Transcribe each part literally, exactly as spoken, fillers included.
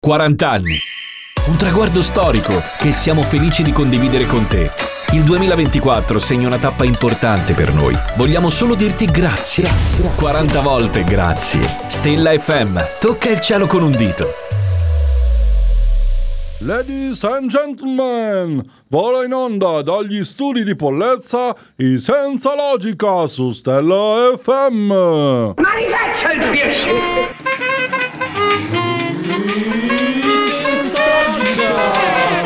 quaranta anni. Un traguardo storico che siamo felici di condividere con te. Il duemilaventiquattro segna una tappa importante per noi. Vogliamo solo dirti grazie. grazie, grazie. quaranta volte grazie. Stella F M, tocca il cielo con un dito. Ladies and gentlemen, vola in onda dagli studi di Pollezza i Senza Logica su Stella F M. Ma mi faccia il piacere! Senza Logica!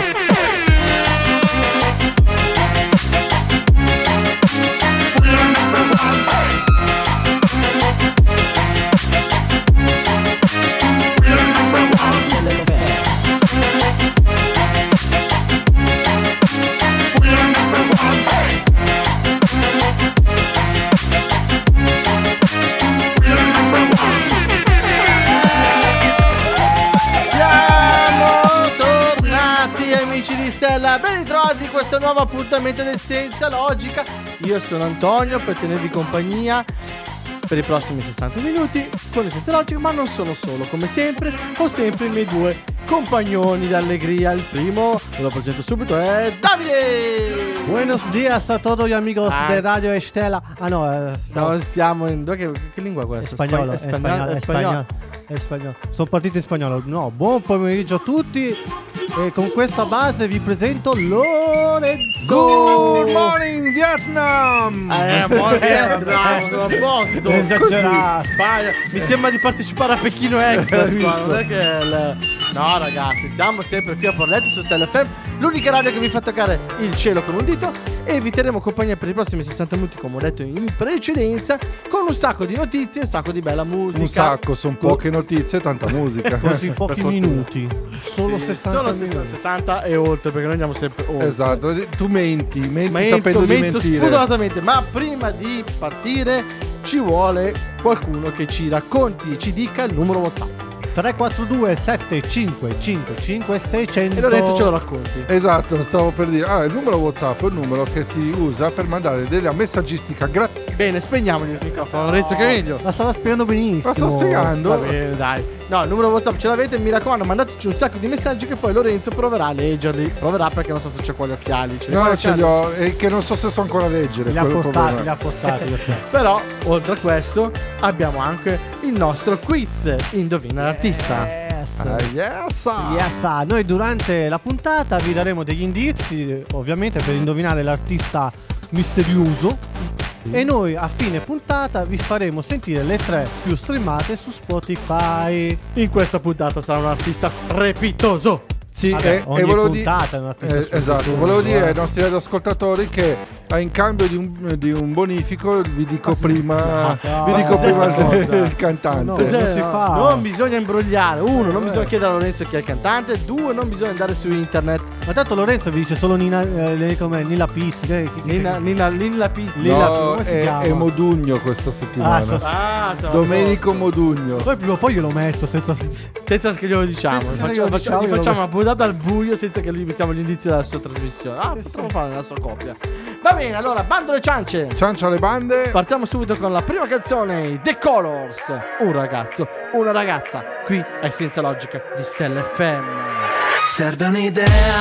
Ben ritrovati, questo nuovo appuntamento del Senza Logica. Io sono Antonio per tenervi compagnia per i prossimi sessanta minuti con il Senza Logica, ma non sono solo, come sempre ho sempre i miei due compagnoni d'allegria. Il primo, lo presento subito, è Davide. Buenos días a todos los amigos ah. de Radio Estela. Ah no, eh, non siamo in... Che, che lingua è questa? Spagnolo, Spa- è spagnolo, è spagnolo, è spagnolo. Sono partito in spagnolo. No, buon pomeriggio a tutti. E con questa base vi presento Lorenzo. Good morning Vietnam. Eh, buon Vietnam, sono a posto. Esagerato. Mi sembra di partecipare a Pechino Express qua, non è che il... No ragazzi, siamo sempre qui a Porletto su Stella F M, l'unica radio che vi fa toccare il cielo con un dito, e vi terremo compagnia per i prossimi sessanta minuti, come ho detto in precedenza, con un sacco di notizie e un sacco di bella musica. Un sacco, sono poche notizie e tanta musica. Così pochi minuti. Solo sì, sessanta solo minuti. sessanta e oltre, perché noi andiamo sempre oltre. Esatto, tu menti, menti mento, sapendo mento di mentire. spudoratamente, ma prima di partire ci vuole qualcuno che ci racconti e ci dica il numero WhatsApp. tre quattro due sette cinque cinque cinque sei zero zero. E Lorenzo ce lo racconti. Esatto, stavo per dire. Ah, il numero WhatsApp è il numero che si usa per mandare della messaggistica gratuita. Bene, spegniamogli il microfono, Lorenzo, che è meglio. La stava spiegando benissimo. La sto spiegando. Va bene, dai. No, il numero WhatsApp ce l'avete, mi raccomando, mandateci un sacco di messaggi che poi Lorenzo proverà a leggerli. Proverà perché non so se c'è qua gli occhiali. Ce no, ce li ho, e che non so se so ancora leggere. Li ha portati, li ha portati. Però, oltre a questo, abbiamo anche il nostro quiz. Indovina l'artista. Ah, yes. Yes. Noi durante la puntata vi daremo degli indizi, ovviamente, per indovinare l'artista misterioso. E noi a fine puntata vi faremo sentire le tre più streamate su Spotify. In questa puntata sarà un artista strepitoso. Sì, Vabbè, e, ogni e volevo puntata di- è un artista eh, esatto, volevo dire ai nostri ascoltatori che in cambio di un, di un bonifico vi dico Ah, sì. prima, No, vi no, dico cos'è prima sta il, cosa? il cantante. No, Cos'è? non si fa. Non bisogna imbrogliare. Uno, non Eh. bisogna chiedere a Lorenzo chi è il cantante. Due, non bisogna andare su internet. Ma tanto Lorenzo vi dice solo Nina, eh, come Nilla Pizzi. Che, che, Nina, Nina, Nina Pizza. Lilla- No, come si è, chiama? è Modugno questa settimana. Ah, so- Ah, siamo a Domenico posto. Modugno. Poi prima o poi glielo metto senza. Senza che glielo diciamo. Senza che Facciamo, glielo facciamo, diciamo, gli facciamo glielo- una puntata al buio senza che gli mettiamo gli indizi della sua trasmissione. Ah, potremmo fare nella sua coppia. Va bene, allora, bando le ciance. Ciancia le bande. Partiamo subito con la prima canzone, The Colors. Un ragazzo, una ragazza, qui è Senza Logica di Stella F M. Serve un'idea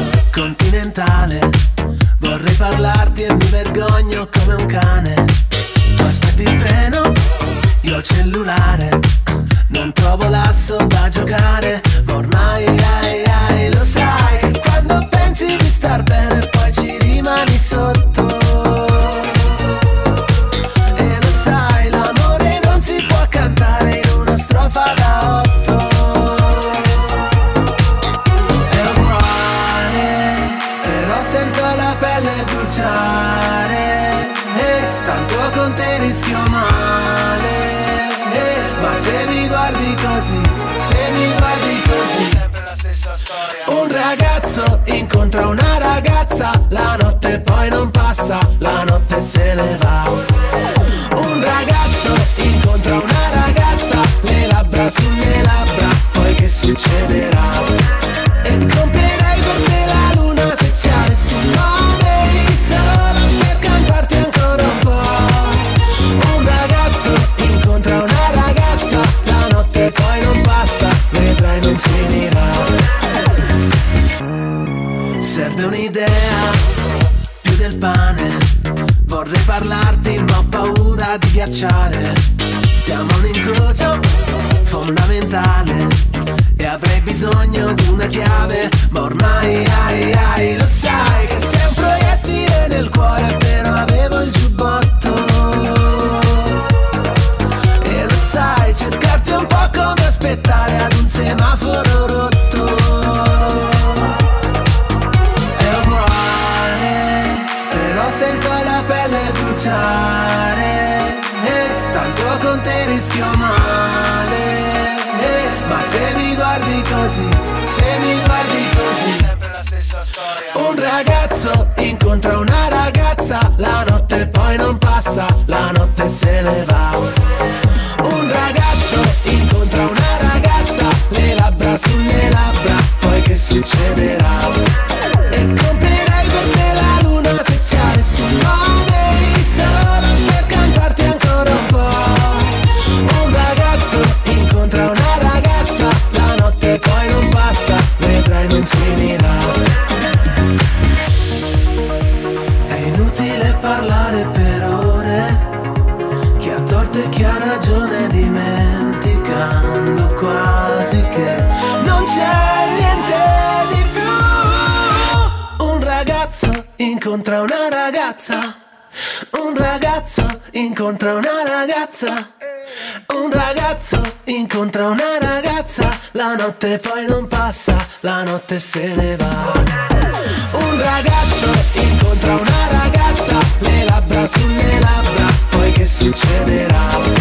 continentale. Vorrei parlarti e mi vergogno come un cane. Tu aspetti il treno, io il cellulare. Non trovo l'asso da giocare, ma ormai ai, ai, lo sai che quando pensi di star bene poi ci rimani sotto. E lo sai, l'amore non si può cantare in una strofa da otto. È uguale, però sento la pelle bruciare. E tanto con te rischio male. E, ma se mi guardi così, se mi guardi così, un ragazzo incontra una ragazza, la notte poi non passa, la notte se ne va. Un ragazzo incontra una ragazza, le labbra sulle labbra, poi che succederà? E comprerei per te la luna se ci avessi un money solo per cantarti ancora un po'. Un ragazzo incontra una ragazza, la notte poi non passa, vedrai non finirà. parlarti ma ho paura di ghiacciare. Siamo un incrocio fondamentale e avrei bisogno di una chiave, ma ormai ai ai lo sai che sei un proiettile nel cuore, però avevo il giubbotto. E lo sai, cercarti un po' come aspettare ad un semaforo rotto. È uguale, però sento la pelle bruciare, eh, tanto con te rischio male, eh, ma se mi guardi così, se mi guardi così, sempre la stessa storia. Un ragazzo incontra una ragazza, la notte poi non passa, la notte se ne va. Un ragazzo incontra una ragazza, le labbra sulle labbra, poi che succederà? E comprerei per te la luna se ci avessi money, solo per cantarti ancora un po'. Un ragazzo incontra una ragazza, la notte poi non passa, vedrai non finirà. È inutile parlare per ore, chi ha torto e chi ha ragione, dimenticando quasi che non c'è niente di più. Un ragazzo incontra una ragazza, un ragazzo incontra una ragazza, un ragazzo incontra una ragazza, la notte poi non passa, la notte se ne va. Un ragazzo incontra una ragazza, le labbra sulle labbra, poi che succederà?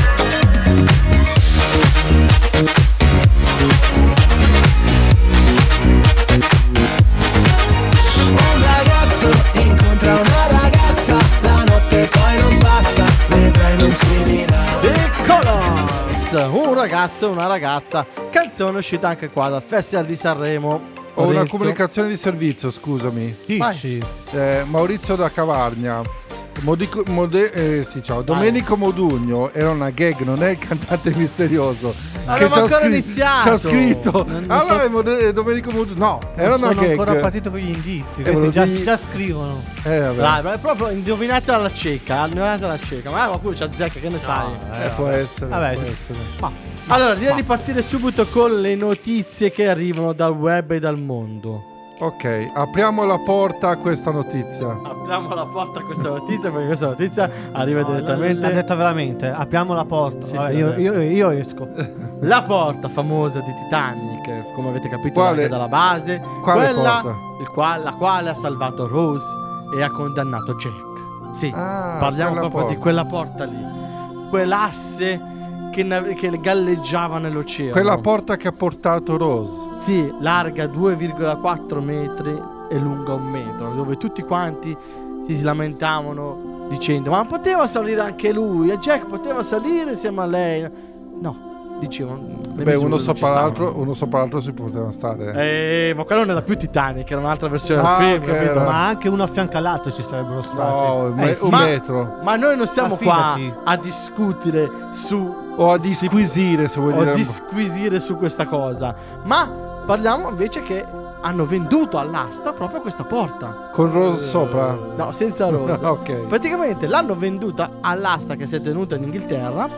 Un ragazzo incontra una ragazza, la notte poi non passa, vedrai non finirà. The Colors, un ragazzo e una ragazza, canzone uscita anche qua dal Festival di Sanremo. Ho una Maurizio? comunicazione di servizio, scusami. Dici? Eh, Maurizio da Cavarnia. Modico, mode, eh, sì, ciao. Domenico Modugno era una gag, non è il cantante misterioso. Aveva c'ha ancora scri- iniziato. C'ha scritto. Non- non Ah, so- vai, Mode- Domenico Modugno. No, era una Sono gag. ancora partito con gli indizi. Eh, Questi volevo già, dire- già scrivono. Eh, vabbè. Dai, ma è proprio indovinate alla cieca, indovinate alla cieca. Ma qualcuno c'ha zecca, che ne sai? Eh, può essere. Vabbè, può sì. essere. Allora, direi di partire subito con le notizie che arrivano dal web e dal mondo. Ok, apriamo la porta a questa notizia. Apriamo la porta a questa notizia, perché questa notizia arriva No, direttamente. L'ha detta veramente. Apriamo la porta. Sì, Vabbè, sì, io, l'ha io, io esco. La porta famosa di Titanic, come avete capito Quale- anche dalla base, quale quella porta? il quale, la quale ha salvato Rose e ha condannato Jack. Sì, Ah, parliamo quella proprio porta. di quella porta lì, quell'asse che, nav- che galleggiava nell'oceano. Quella porta che ha portato Rose. Sì, larga due virgola quattro metri e lunga un metro, dove tutti quanti si lamentavano dicendo: ma poteva salire anche lui, e Jack poteva salire insieme a lei. No, dicevano. le Beh, misure uno non sopra ci stavano. l'altro, uno sopra l'altro si poteva stare. Eh, ma quello non era più Titanic, era un'altra versione Ah, del film, ok, capito? era- Ma anche uno a fianco all'altro ci sarebbero stati. No, un, Eh, me- sì. un ma- metro. Ma noi non siamo Affidati. qua a discutere su O a disquisire, se vuoi o dire. disquisire su questa cosa, ma parliamo invece che hanno venduto all'asta proprio questa porta. Con Rose sopra. No, senza Rose. Ok. Praticamente l'hanno venduta all'asta che si è tenuta in Inghilterra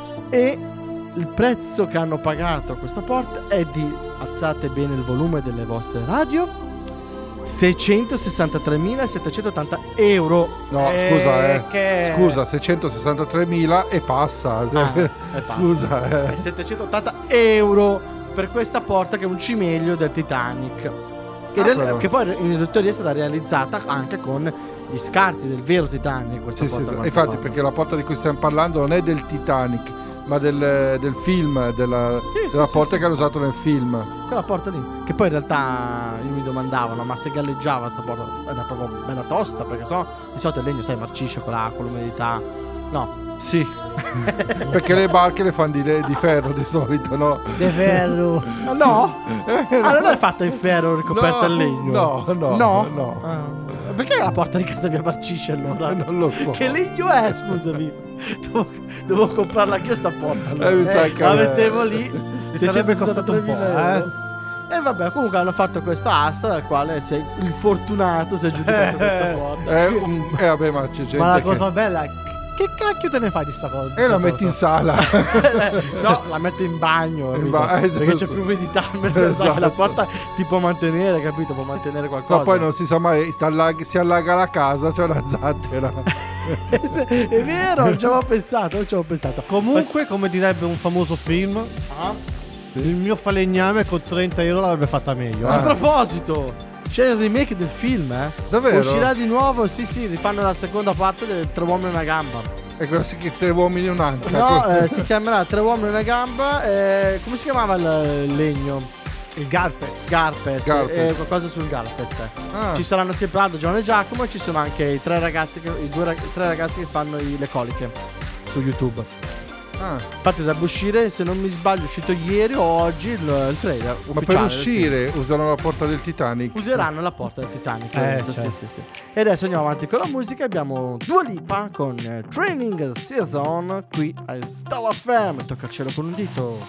e il prezzo che hanno pagato a questa porta è di, alzate bene il volume delle vostre radio, seicentosessantatremilasettecentottanta euro. No, Eh, scusa, eh. che- Scusa, seicentosessantatremila e passa. Ah, e passa. Scusa, E eh. settecentottanta euro per questa porta che è un cimelio del Titanic. Che, Ah, real- però. che poi in teoria è stata realizzata anche con gli scarti del vero Titanic. Questa Sì, sì, porta sì. qua Infatti, fatta. perché la porta di cui stiamo parlando non è del Titanic, ma del, del film, della, Sì, della sì, porta sì, che hanno usato nel film. quella porta lì, che poi in realtà io mi domandavo, no, ma se galleggiava sta porta era proprio bella tosta, perché so di solito il legno, sai, marcisce con l'acqua, l'umidità. No. Sì, perché le barche le fanno di, di ferro di solito, no? De ferro. Ah, no? Ah, non è fatta in ferro ricoperta No, in legno? no, no, No? no. Ah, perché la porta di casa mia marcisce allora? Non lo so. Che legno è, scusami? Devo, devo comprarla anch'io sta porta allora. Eh, mi sa che- la mettevo lì. Ti sarebbe costato un po', seicentosessantatremila euro. eh. E vabbè, comunque hanno fatto questa asta dal quale sei il fortunato si è giudicato questa porta. Eh, um, eh vabbè, ma c'è gente Ma la che... cosa bella è che cacchio te ne fai di sta cosa? E la metti in sala. No, la metti in bagno, capito? ba- eh, Perché c'è più umidità, perché sai che la Esatto. porta ti può mantenere, capito? Può mantenere qualcosa. Ma poi non si sa mai, si allaga, si allaga la casa, c'è una zattera. È vero, non ci avevo pensato, non ci avevo pensato. Comunque, come direbbe un famoso film, il mio falegname con trenta euro l'avrebbe fatta meglio. A eh. proposito, c'è il remake del film, eh? Davvero? Uscirà di nuovo, sì sì, rifanno la seconda parte del Tre uomini e una gamba. E così che tre uomini e un'anca. No, eh, si chiamerà Tre uomini e una gamba. Eh, come si chiamava il, il legno? Il Garpez. Garpez, Garpez. eh, qualcosa sul Garpez. eh. Ah. Ci saranno sempre Aldo, Giovanni e Giacomo e ci sono anche i tre ragazzi che, i due rag- tre ragazzi che fanno i- le coliche su YouTube. Ah. Infatti dovrebbe uscire, se non mi sbaglio, è uscito ieri o oggi il, il trailer Ma ufficiale per del uscire usano la porta del Titanic. film. Useranno la porta del Titanic. Eh, penso, certo. sì, sì, sì. E adesso andiamo avanti con la musica. Abbiamo Dua Lipa con eh, Training Season qui a Stella F M. Tocca il cielo con un dito.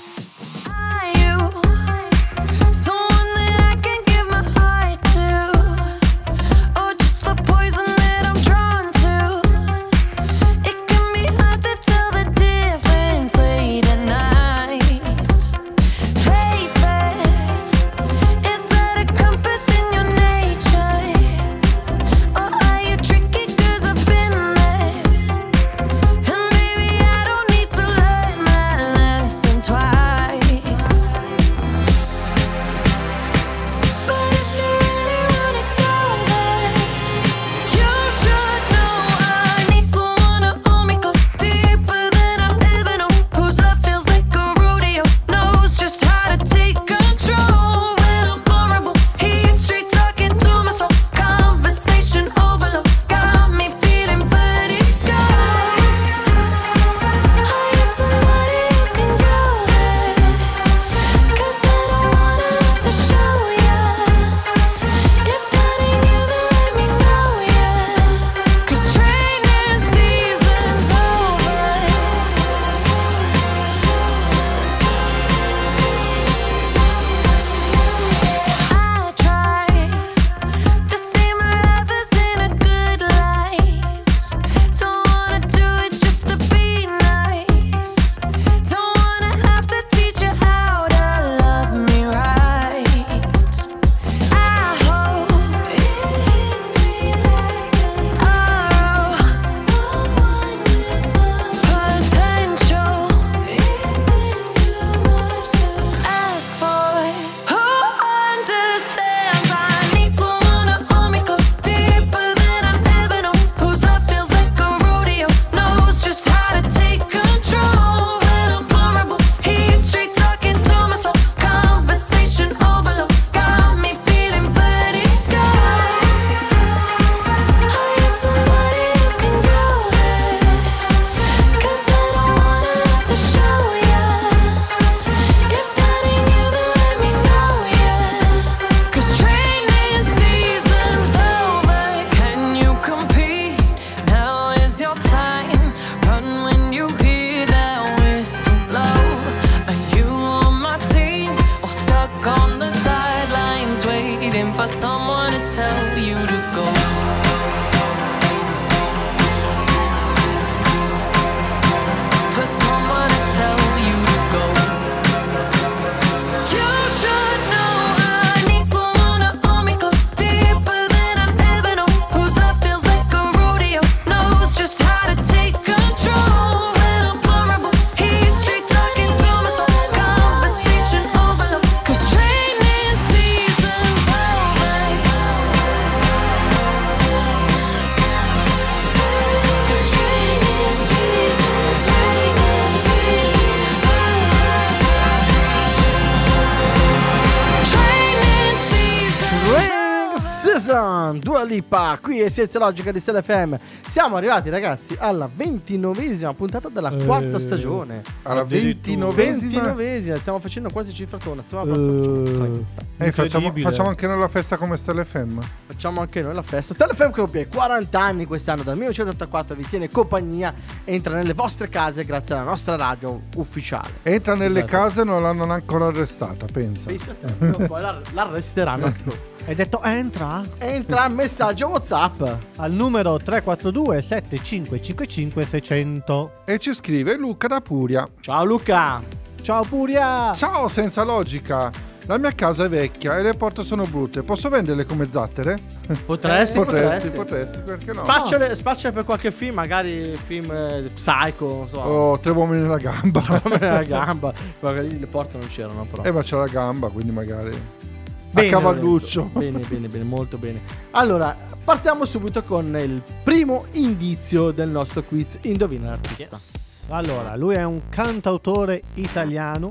Season, Dua Lipa, qui è Senza Logica di Stella F M. Siamo arrivati, ragazzi, alla ventinovesima puntata della quarta Eh, stagione. Alla ventinovesima. ventinovesima, stiamo facendo quasi cifratona. Stiamo passando. Eh, facciamo, Incredibile. facciamo anche noi la festa come Stella F M. Facciamo anche noi la festa. Stella F M compie quaranta anni quest'anno, dal millenovecentottantaquattro vi tiene compagnia, entra nelle vostre case grazie alla nostra radio ufficiale. Entra nelle Esatto. case e non l'hanno ancora arrestata, pensa. Pensa te, no, poi la- l'arresteranno anche loro. Hai detto entra? Entra messaggio WhatsApp. Al numero tre quattro due sette cinque cinque cinque sei zero zero. E ci scrive Luca da Puria. Ciao Luca. Ciao Puria! Ciao Senza Logica. La mia casa è vecchia e le porte sono brutte. Posso venderle come zattere? Potresti, potresti, potresti. potresti, perché no? Spacciale, spacciale per qualche film, magari film eh, Psycho, non so. Oh, tre uomini nella gamba. La gamba. Magari le porte non c'erano però. Eh, ma c'è la gamba, quindi magari. Bene, a cavalluccio. Lorenzo. Bene, bene, bene, molto bene. Allora, partiamo subito con il primo indizio del nostro quiz. Indovina l'artista. Allora, lui è un cantautore italiano,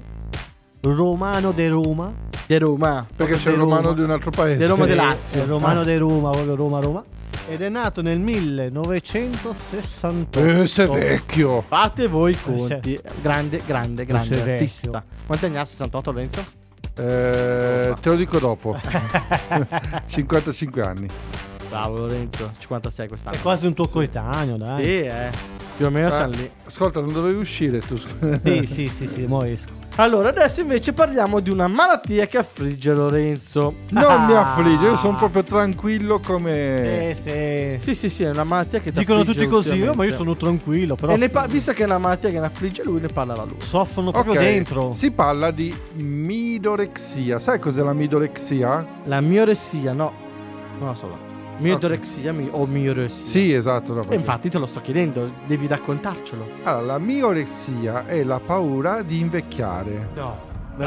romano de Roma. De Roma. Perché proprio c'è il de romano Roma. di un altro paese. Di Roma Sì, de Lazio. è romano de Roma, proprio Roma Roma. Ed è nato nel millenovecentosessantotto. Eh, sei vecchio. Fate voi i conti. Grande, grande, grande sei vecchio. artista. Quanti anni ha? sessantotto, Lorenzo? Eh, te lo dico dopo. cinquantacinque anni. Bravo Lorenzo, cinquantasei quest'anno. È quasi un tuo coetaneo, dai. Sì, eh. Più o meno Eh, siamo lì. Ascolta, non dovevi uscire tu. Sì, sì, sì, sì, mo esco. Allora, adesso invece parliamo di una malattia che affligge Lorenzo. Non mi Ah. affligge, io sono proprio tranquillo come. Eh, sì. Sì, sì, sì, è una malattia che ti Dicono affligge tutti così, ultimamente. ma io sono tranquillo, però E ne pa- visto che è una malattia che ne affligge lui, ne parlava lui. soffrono proprio Ok, dentro. si parla di midorexia. Sai cos'è la midorexia? La mioressia, no. Non la so. Miodorexia mi- o mioressia. Sì, esatto. no, E infatti te lo sto chiedendo, devi raccontarcelo. Allora, la miorexia è la paura di invecchiare. No.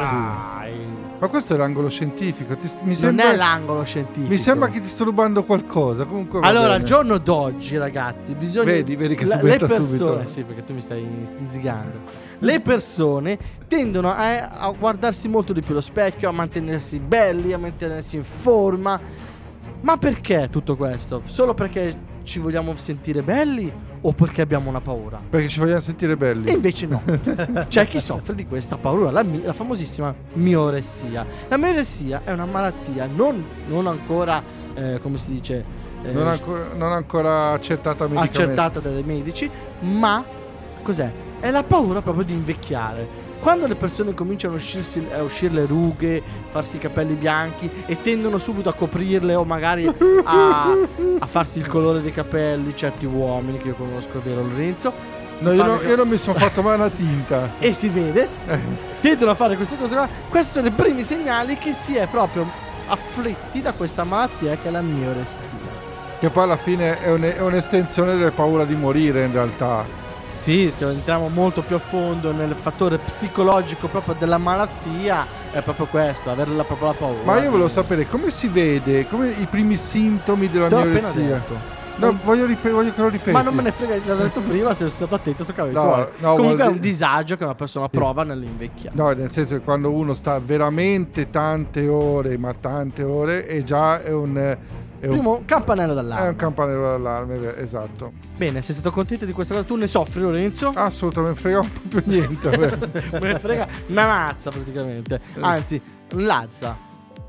Dai. Ma questo è l'angolo scientifico. Ti- mi Non sembra, è l'angolo scientifico. mi sembra che ti sto rubando qualcosa. Comunque va Allora, bene. al giorno d'oggi, ragazzi, bisogna. Vedi, vedi che la- si le metta persone. subito. Sì, perché tu mi stai inzigando. Le persone tendono a, a guardarsi molto di più allo specchio, a mantenersi belli, a mantenersi in forma. Ma perché tutto questo? Solo perché ci vogliamo sentire belli o perché abbiamo una paura? Perché ci vogliamo sentire belli. E invece no. C'è chi soffre di questa paura, la, mi- la famosissima mioressia. La mioressia è una malattia non, non ancora, eh, come si dice, eh, Non, ancora, non ancora accertata medicamente. accertata dai medici, ma cos'è? È la paura proprio di invecchiare. Quando le persone cominciano a, uscirsi, a uscire le rughe, farsi i capelli bianchi e tendono subito a coprirle o magari a, a farsi il colore dei capelli, certi uomini che io conosco, vero Lorenzo? Si No, io, fanno non- i io non mi sono fatto mai una tinta. e si vede, tendono a fare queste cose qua. Questi sono i primi segnali che si è proprio afflitti da questa malattia che è la mioressia. Che poi alla fine è, un- è un'estensione della paura di morire in realtà. Sì, se entriamo molto più a fondo nel fattore psicologico proprio della malattia, è proprio questo, avere la, proprio la paura. Ma io volevo sapere come si vede, come i primi sintomi della L'ho appena mioressia. detto. No, voglio, rip- voglio che lo ripeti. Ma non me ne frega, l'ho detto prima, se sono stato attento su cavoli No, tuoi. no, Comunque vuol è un dire- disagio che una persona prova nell'invecchiare. No, nel senso che quando uno sta veramente tante ore, ma tante ore, è già è un, è un, Primo campanello è d'allarme. un campanello d'allarme, vero, esatto. Bene, sei stato contento di questa cosa? Tu ne soffri, Lorenzo? Assolutamente, frega un po' più niente. vabbè. Me ne frega una mazza praticamente. Anzi, un lazza.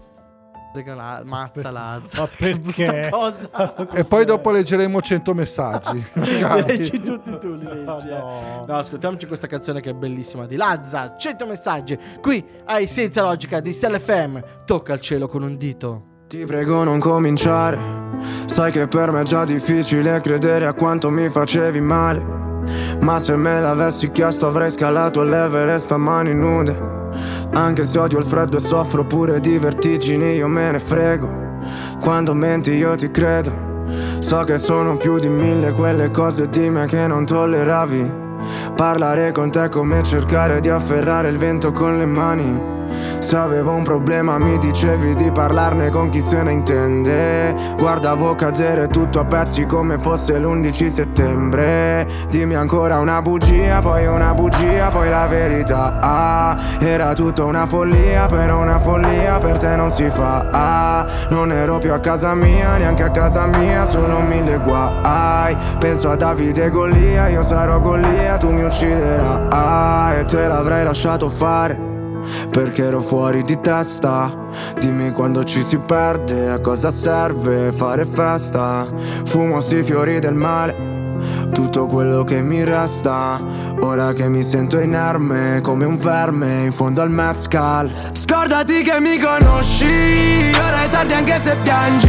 Frega la mazza, lazza. Ma perché? Cosa? E poi dopo leggeremo cento messaggi. Leggi tutti tu, li leggi. Oh, eh. no. No, ascoltiamoci questa canzone che è bellissima di Lazza. cento messaggi. Qui ai Senza Logica di Stella F M. Tocca il cielo con un dito. Ti prego non cominciare, sai che per me è già difficile credere a quanto mi facevi male. Ma se me l'avessi chiesto avrei scalato l'Everest a mani nude. Anche se odio il freddo e soffro pure di vertigini, io me ne frego. Quando menti io ti credo. So che sono più di mille quelle cose di me che non tolleravi. Parlare con te è come cercare di afferrare il vento con le mani. Se avevo un problema mi dicevi di parlarne con chi se ne intende. Guardavo cadere tutto a pezzi come fosse l'undici settembre. Dimmi ancora una bugia, poi una bugia, poi la verità. Ah, era tutta una follia, però una follia per te non si fa. Ah, non ero più a casa mia, neanche a casa mia, solo mille guai. Penso a Davide e Golia, io sarò Golia, tu mi ucciderai. E te l'avrei lasciato fare perché ero fuori di testa. Dimmi quando ci si perde, a cosa serve fare festa. Fumo sti fiori del male, tutto quello che mi resta. Ora che mi sento inerme come un verme in fondo al mezcal. Scordati che mi conosci, ora è tardi anche se piangi.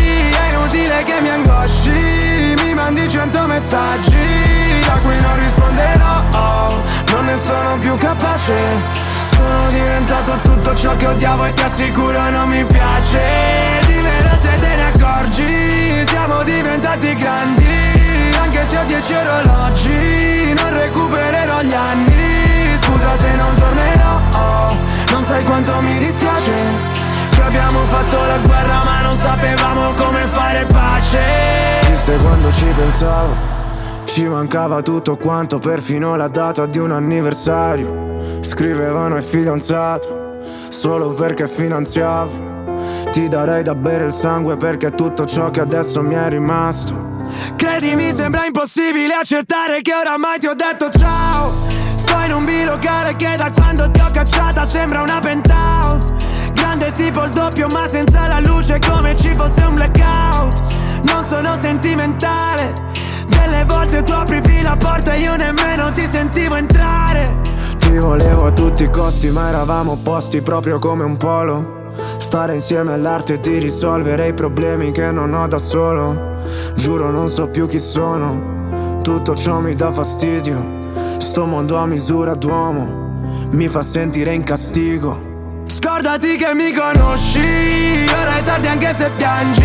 È inutile che mi angosci, mi mandi cento messaggi a cui non risponderò, oh, non ne sono più capace. Sono diventato tutto ciò che odiavo e ti assicuro non mi piace. Dimmelo se te ne accorgi, siamo diventati grandi. Anche se ho dieci orologi, non recupererò gli anni. Scusa se non tornerò, oh, non sai quanto mi dispiace che abbiamo fatto la guerra ma non sapevamo come fare pace. Viste quando ci pensavo, ci mancava tutto quanto, perfino la data di un anniversario. Scrivevano il fidanzato solo perché finanziavo. Ti darei da bere il sangue perché è tutto ciò che adesso mi è rimasto. Credimi, sembra impossibile accettare che oramai ti ho detto ciao. Sto in un bilocale che da quando ti ho cacciata sembra una penthouse. Grande tipo il doppio ma senza la luce, come ci fosse un blackout. Non sono sentimentale, delle volte tu aprivi la porta e io nemmeno ti sentivo entrare. Ti volevo a tutti i costi ma eravamo opposti proprio come un polo. Stare insieme all'arte di risolvere i problemi che non ho da solo. Giuro non so più chi sono, tutto ciò mi dà fastidio. Sto mondo a misura d'uomo mi fa sentire in castigo. Scordati che mi conosci, ora è tardi anche se piangi.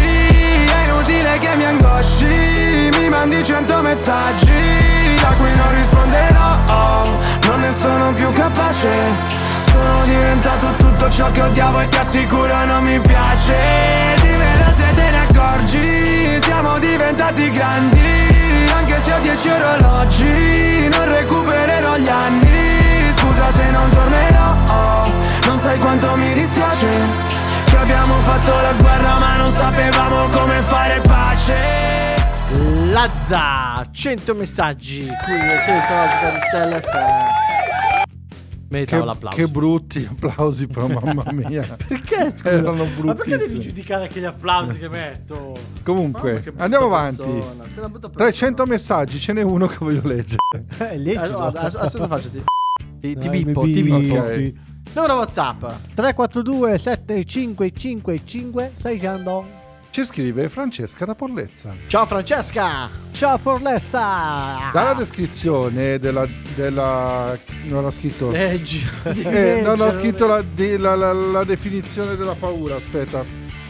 È inutile che mi angosci, mi mandi cento messaggi a cui non risponderò, oh, non ne sono più capace. Sono diventato tutto ciò che odiavo e ti assicuro non mi piace. Dimmelo se te ne accorgi, siamo diventati grandi. Anche se ho dieci orologi, non recupererò gli anni. Scusa se non tornerò, oh, non sai quanto mi dispiace che abbiamo fatto la guerra ma non sapevamo come fare pace. Lazza, cento messaggi qui nel senso logica di Stella F M. Meritavo Che, l'applauso. che brutti applausi, però mamma mia. Perché scusa? Erano Ma perché devi bruttissimi. giudicare anche gli applausi che metto? Comunque, Mamma, che brutta andiamo avanti. persona, sei una brutta persona. trecento messaggi, ce n'è uno che voglio leggere. Eh, leggilo. Allora, adesso adesso cosa faccio? Ti, ti, ti Dai, bippo, mi ti bippo. Ok. Numero WhatsApp. tre quattro due sette cinque cinque cinque sei cento. Ci scrive Francesca da Porlezza. Ciao Francesca. Ciao Porlezza. Dalla descrizione della... della non ho scritto... Leggi. Eh, non ho scritto la, di- la- la- la definizione della paura, aspetta.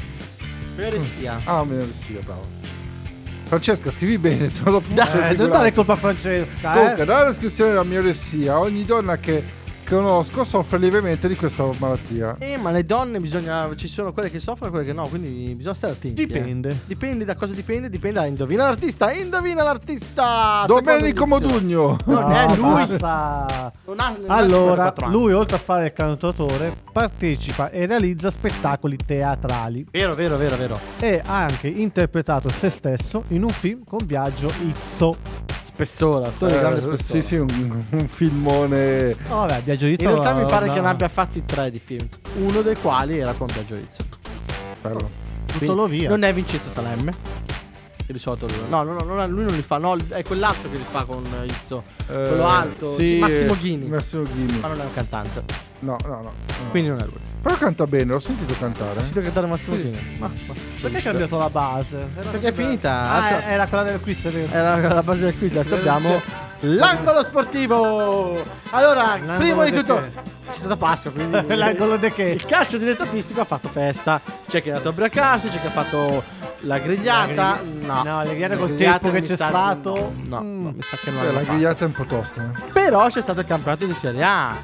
Meressia. Ah, me ne sì, bravo. Francesca, scrivi bene, se no lo Eh, non dare colpa a Francesca, Comunque, eh. dalla descrizione della mioressia, ogni donna che conosco soffre lievemente di questa malattia. Eh, ma le donne bisogna. Ci sono quelle che soffrono e quelle che no. Quindi bisogna stare attenti. Dipende. eh. Dipende da cosa dipende. Dipende da indovina l'artista. Indovina l'artista. Domenico Secondo indizio. Modugno. Non è No, lui. basta. Non ha, non ha Allora, cinquantaquattro anni. lui oltre a fare il cantautore partecipa e realizza spettacoli teatrali Vero, vero, vero, vero. e ha anche interpretato se stesso in un film con Biagio Izzo. Spessore, attore di grande Eh, spessore. sì, sì, un, un filmone. Oh, vabbè, Biagio Izzo. In realtà mi pare no. che ne abbia fatti tre di film. Uno dei quali era con Biagio Izzo. Bello. Tutto lo via. Non è Vincenzo Salemme. Che di solito lui. No, no, no, non è- lui non li fa. No, è quell'altro che li fa con Izzo. Quello alto. sì, Massimo eh, Ghini. Massimo Ghini. Ma non è un cantante. No, no, no. no. Quindi non è lui. Però canta bene, l'ho sentito cantare. Ho sentito cantare Massimo Sì. Ghini. Ma, ma- Perché hai cambiato la base? Era Perché è finita. Ah, Adesso- era quella del quiz, è vero. Era la base del quiz. Adesso abbiamo l'angolo sportivo. Allora, L'angolo prima di di tutto che? c'è stata Pasqua, quindi L'angolo di che? il calcio dilettantistico ha fatto festa. C'è chi è andato a ubriacarsi, c'è chi ha fatto la grigliata. La grigli- No, no, la grigliata col grigliata tempo che mi c'è sa- stato. No, Mm. no, mi sa che non Eh, l'hanno la fatto. grigliata è un po' tosta. eh. Però c'è stato il campionato di Serie A.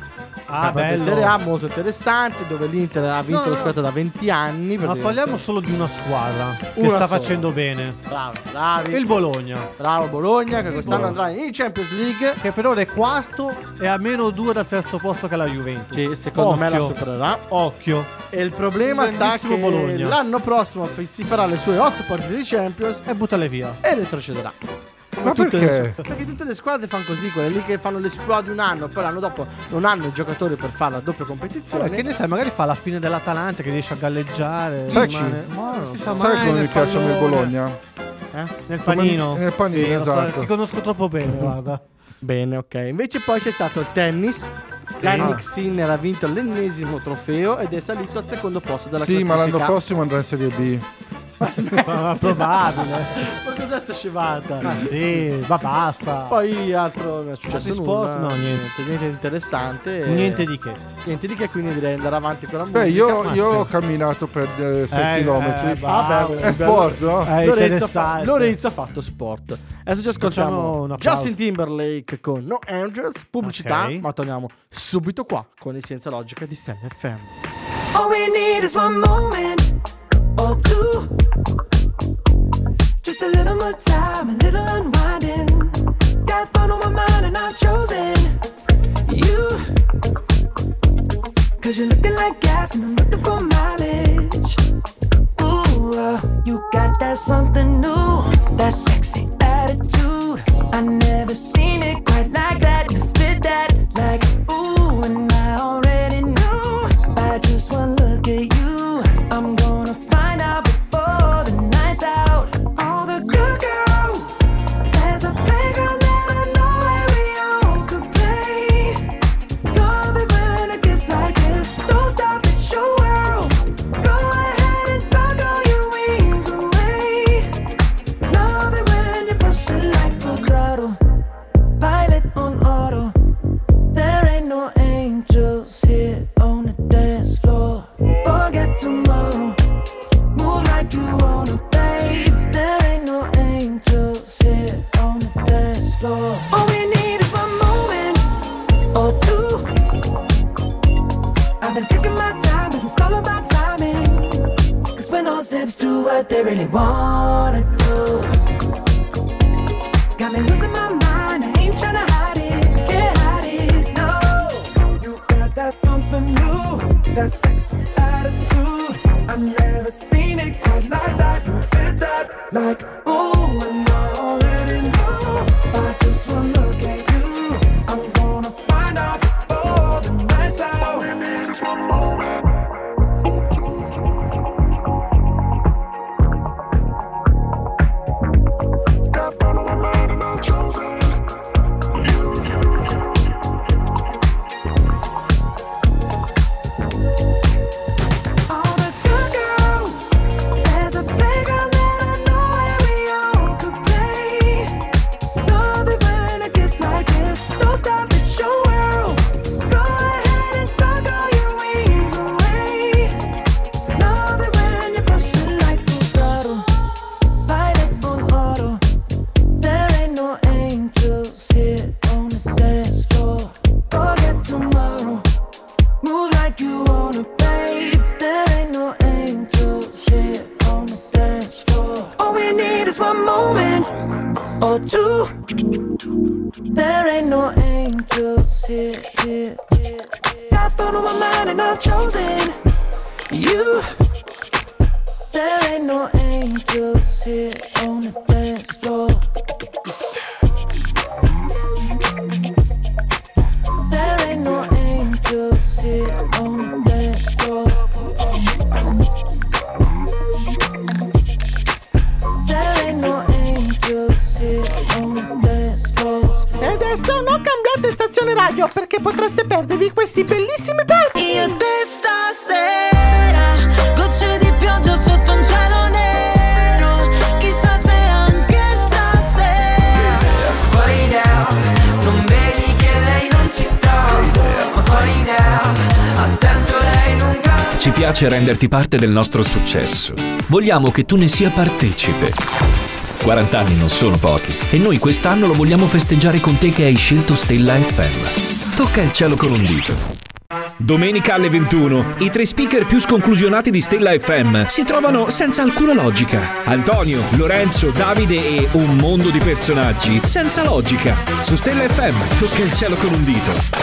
Ah, Campionato di bello. Serie A molto interessante, dove l'Inter ha vinto No, lo no. scudetto da venti anni. Ma parliamo solo di una squadra che Una sta sola. facendo bene. Bravi, bravi. Il Bologna, Bravo Bologna, che quest'anno Bologna. andrà in Champions League. che per ora è quarto e a meno due dal terzo posto che è la Juventus. Sì, secondo me la Occhio. supererà. Occhio. E il problema Un sta grandissimo che Bologna. l'anno prossimo f- si farà le sue otto partite di Champions E buttale via. e retrocederà. Ma Tutte perché? le- perché tutte le squadre fanno così, quelle lì che fanno l'esploit di un anno, poi l'anno dopo non hanno i giocatori per fare la doppia competizione. Che ne sai, magari fa la fine dell'Atalanta che riesce a galleggiare. Sai rimane- chi? Ma non si sa Sai mai come nel mi piace a me il pallone. Bologna? Eh? Nel Come- panino. nel panino, Sì, lo so, esatto. ti conosco troppo bene, guarda. Bene, ok. Invece poi c'è stato il tennis. Yannick Sinner ha vinto l'ennesimo trofeo ed è salito al secondo posto della Sì, ma classifica. l'anno prossimo andrà in Serie B. Ma probabile. Ma cos'è sta scivata? Ma sì, ma basta. Poi altro non è successo Altri nulla. sport? No, niente. Niente di interessante. Niente di che. Niente di che, quindi direi andare avanti con la musica. Beh, io, ma io sì. ho camminato per sei Eh, chilometri. eh, bravo. Vabbè, È sport, no? È Lorenzo, fa- interessante. Lorenzo ha fatto sport. Adesso ci Facciamo ascoltiamo un applauso. Justin Timberlake con No Angels, pubblicità, Ok. ma torniamo subito qua con il Senza Logica di Stella F M. All we need is one moment or two. Just a little more time, a little unwinding. Got fun on my mind and I've chosen you. Cause you're looking like gas and I'm looking for mileage. Ooh, uh, you got that something new, that sexy attitude. I never seen it quite like that. You fit that like ooh, and I already know by just one look at you. I'm gonna find out before the night's out. All the good girls, there's a playground that I know where we all could play. Love it when it gets like this. Don't stop, it's your world. Go ahead and tug all your wings away. Love it when you push it like a throttle. Pilot on auto. There ain't no angels here on the dance floor. Forget tomorrow. Move like you wanna, babe. There ain't no angels here on the dance floor. All we need is one moment or two. I've been taking my time, but it's all about timing. Cause when all zips do what they really wanna do. Got me losing my mind, I ain't tryna hide it, can't hide it, no. You got that something new, that sexy attitude. I've never seen it quite like that. You fit that like ooh, and I already know. By just one look at you, I'm gonna find out before the night's out. All we need is one moment or two. Got fun on my mind and I've chosen you. All the good girls, there's a playground that I know where we all could play. Love it when it gets like this. Don't stop, it's your world. Go ahead and tug all your wings away. Love it when you push it like a throttle. Pilot on auto. There ain't no angels here on the dance floor. Forget tomorrow. Move like you wanna, babe. There ain't no angels here on the dance floor. All we need is one moment or two. There ain't no angels here, here, here. Got fun on my mind and I've chosen you. There ain't no angels here on the dance floor. There ain't no angels here on the dance floor. There ain't no angels here on the dance floor. E adesso non cambiate stazione radio perché potreste perdervi questi bellissimi pezzi. Io e te stasera, gocce di pioggia sotto un cielo nero. Chissà se anche stasera. Quali down, non vedi che lei non ci sta. Ma quali down, attento lei non cambia. Ci piace renderti parte del nostro successo. Vogliamo che tu ne sia partecipe. quaranta anni non sono pochi e noi quest'anno lo vogliamo festeggiare con te che hai scelto Stella F M. Tocca il cielo con un dito. Domenica alle ventuno, i tre speaker più sconclusionati di Stella F M si trovano senza alcuna logica. Antonio, Lorenzo, Davide e un mondo di personaggi senza logica. Su Stella F M tocca il cielo con un dito.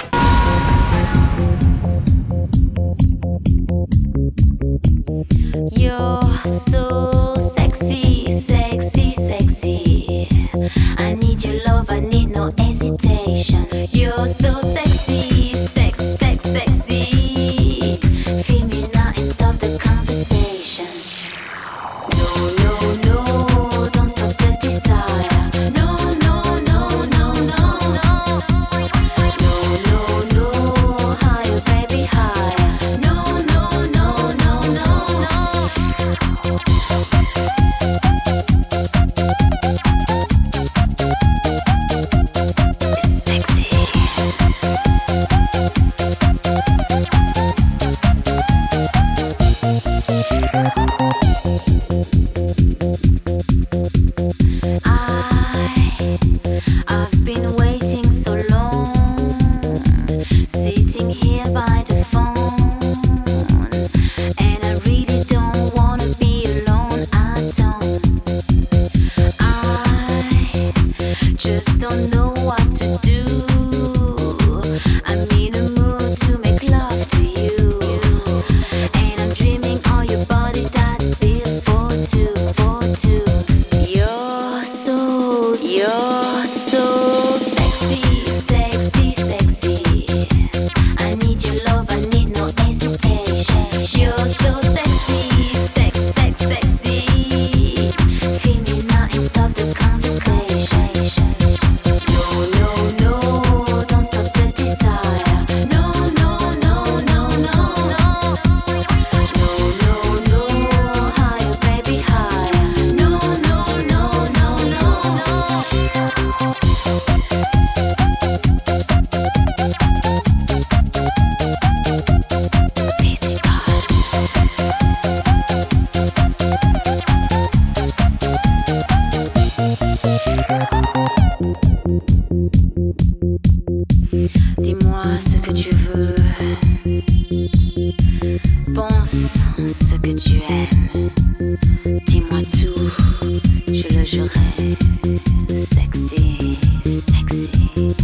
You're so sexy, sexy, sexy. I need your love, I need no hesitation. You're so sexy, sex, sex, sexy. Feel me now and stop the conversation. No, no, no, don't stop the desire. No, no, no, no, no, no. No, no, no, higher, baby, higher. No, no, no, no, no, no. Sexy. I, I've been waiting so long, sitting here by the phone, and I really don't wanna be alone. I don't. I just don't know what to do. I'm in a mood to make love to you, and I'm dreaming all your body that's built for two, for two. You're so, you're so sexy, sexy, sexy. I need your love, I need no hesitation. You're so sexy, sex, sex, sexy. Feel me now and stop the conversation. No, no, no, don't stop the desire. No, no, no, no, no, no. No, no, no, higher, baby, higher. No, no, no, no, no, no. Physical. Dis-moi ce que tu veux. Pense ce que tu aimes. Dis-moi tout, je le jurerai. Sexy, sexy.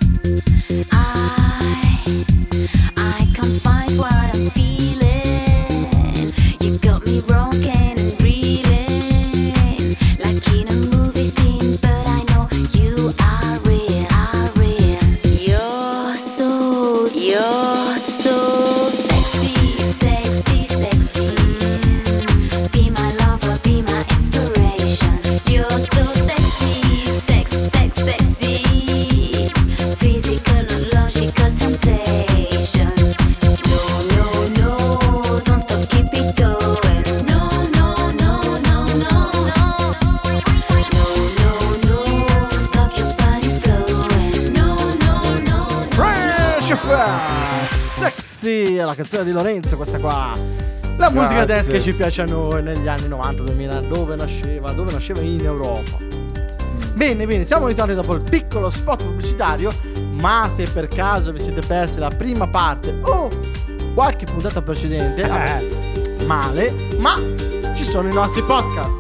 I, I can't find what I'm feeling. You got me broken and reeling, like in a movie scene. But I know you are real, are real. You're so, you're so sexy, sexy, sexy. Be my lover, be my inspiration. You're so sexy, sex, sex, sexy. Physical, no logical temptation. No, no, no, don't stop, keep it going. No, no, no, no, no, no. No, no, no, stop your body flowing. No, no, no, no. Fresh Fresh, sexy, è la canzone di Lorenzo questa qua. La musica Grazie. dance che ci piace a noi negli anni novanta duemila, dove nasceva, dove nasceva in Europa. Bene, bene, siamo ritornati dopo il piccolo spot pubblicitario, ma se per caso vi siete persi la prima parte o qualche puntata precedente, eh, male, ma ci sono i nostri podcast.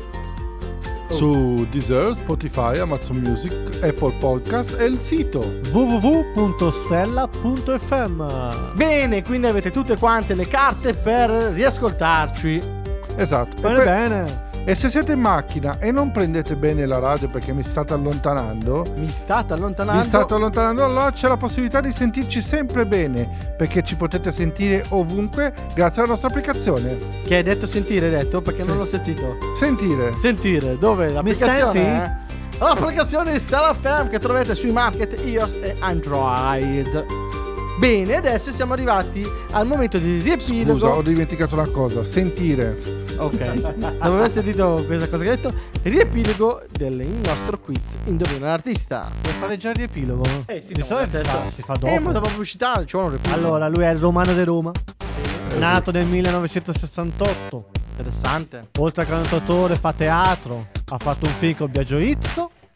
Su Deezer, Spotify, Amazon Music, Apple Podcast e il sito. w w w punto stella punto f m. Bene, quindi avete tutte quante le carte per riascoltarci. Esatto. E, Bene, poi- bene. e se siete in macchina e non prendete bene la radio perché mi state allontanando, Mi state allontanando. vi state allontanando, allora c'è la possibilità di sentirci sempre bene, perché ci potete sentire ovunque grazie alla nostra applicazione. Che hai detto sentire, hai detto? Perché non l'ho sentito. Sentire. Sentire, dove l'applicazione senti? è? L'applicazione di Stella F M che trovate sui market iOS e Android. Bene, adesso siamo arrivati al momento di riepilogo. Scusa, ho dimenticato una cosa. Sentire. Ok, dopo aver sentito questa cosa che hai detto, riepilogo del nostro quiz Indovina l'artista. Vuoi fare già il riepilogo? Eh sì, Di siamo solito adesso. si fa dopo. Eh, ma dopo pubblicità ci vuole un riepilogo. Allora, lui è il romano di Roma, nato nel millenovecentosessantotto. Interessante. Oltre a cantautore fa teatro, ha fatto un film con Biagio Izzo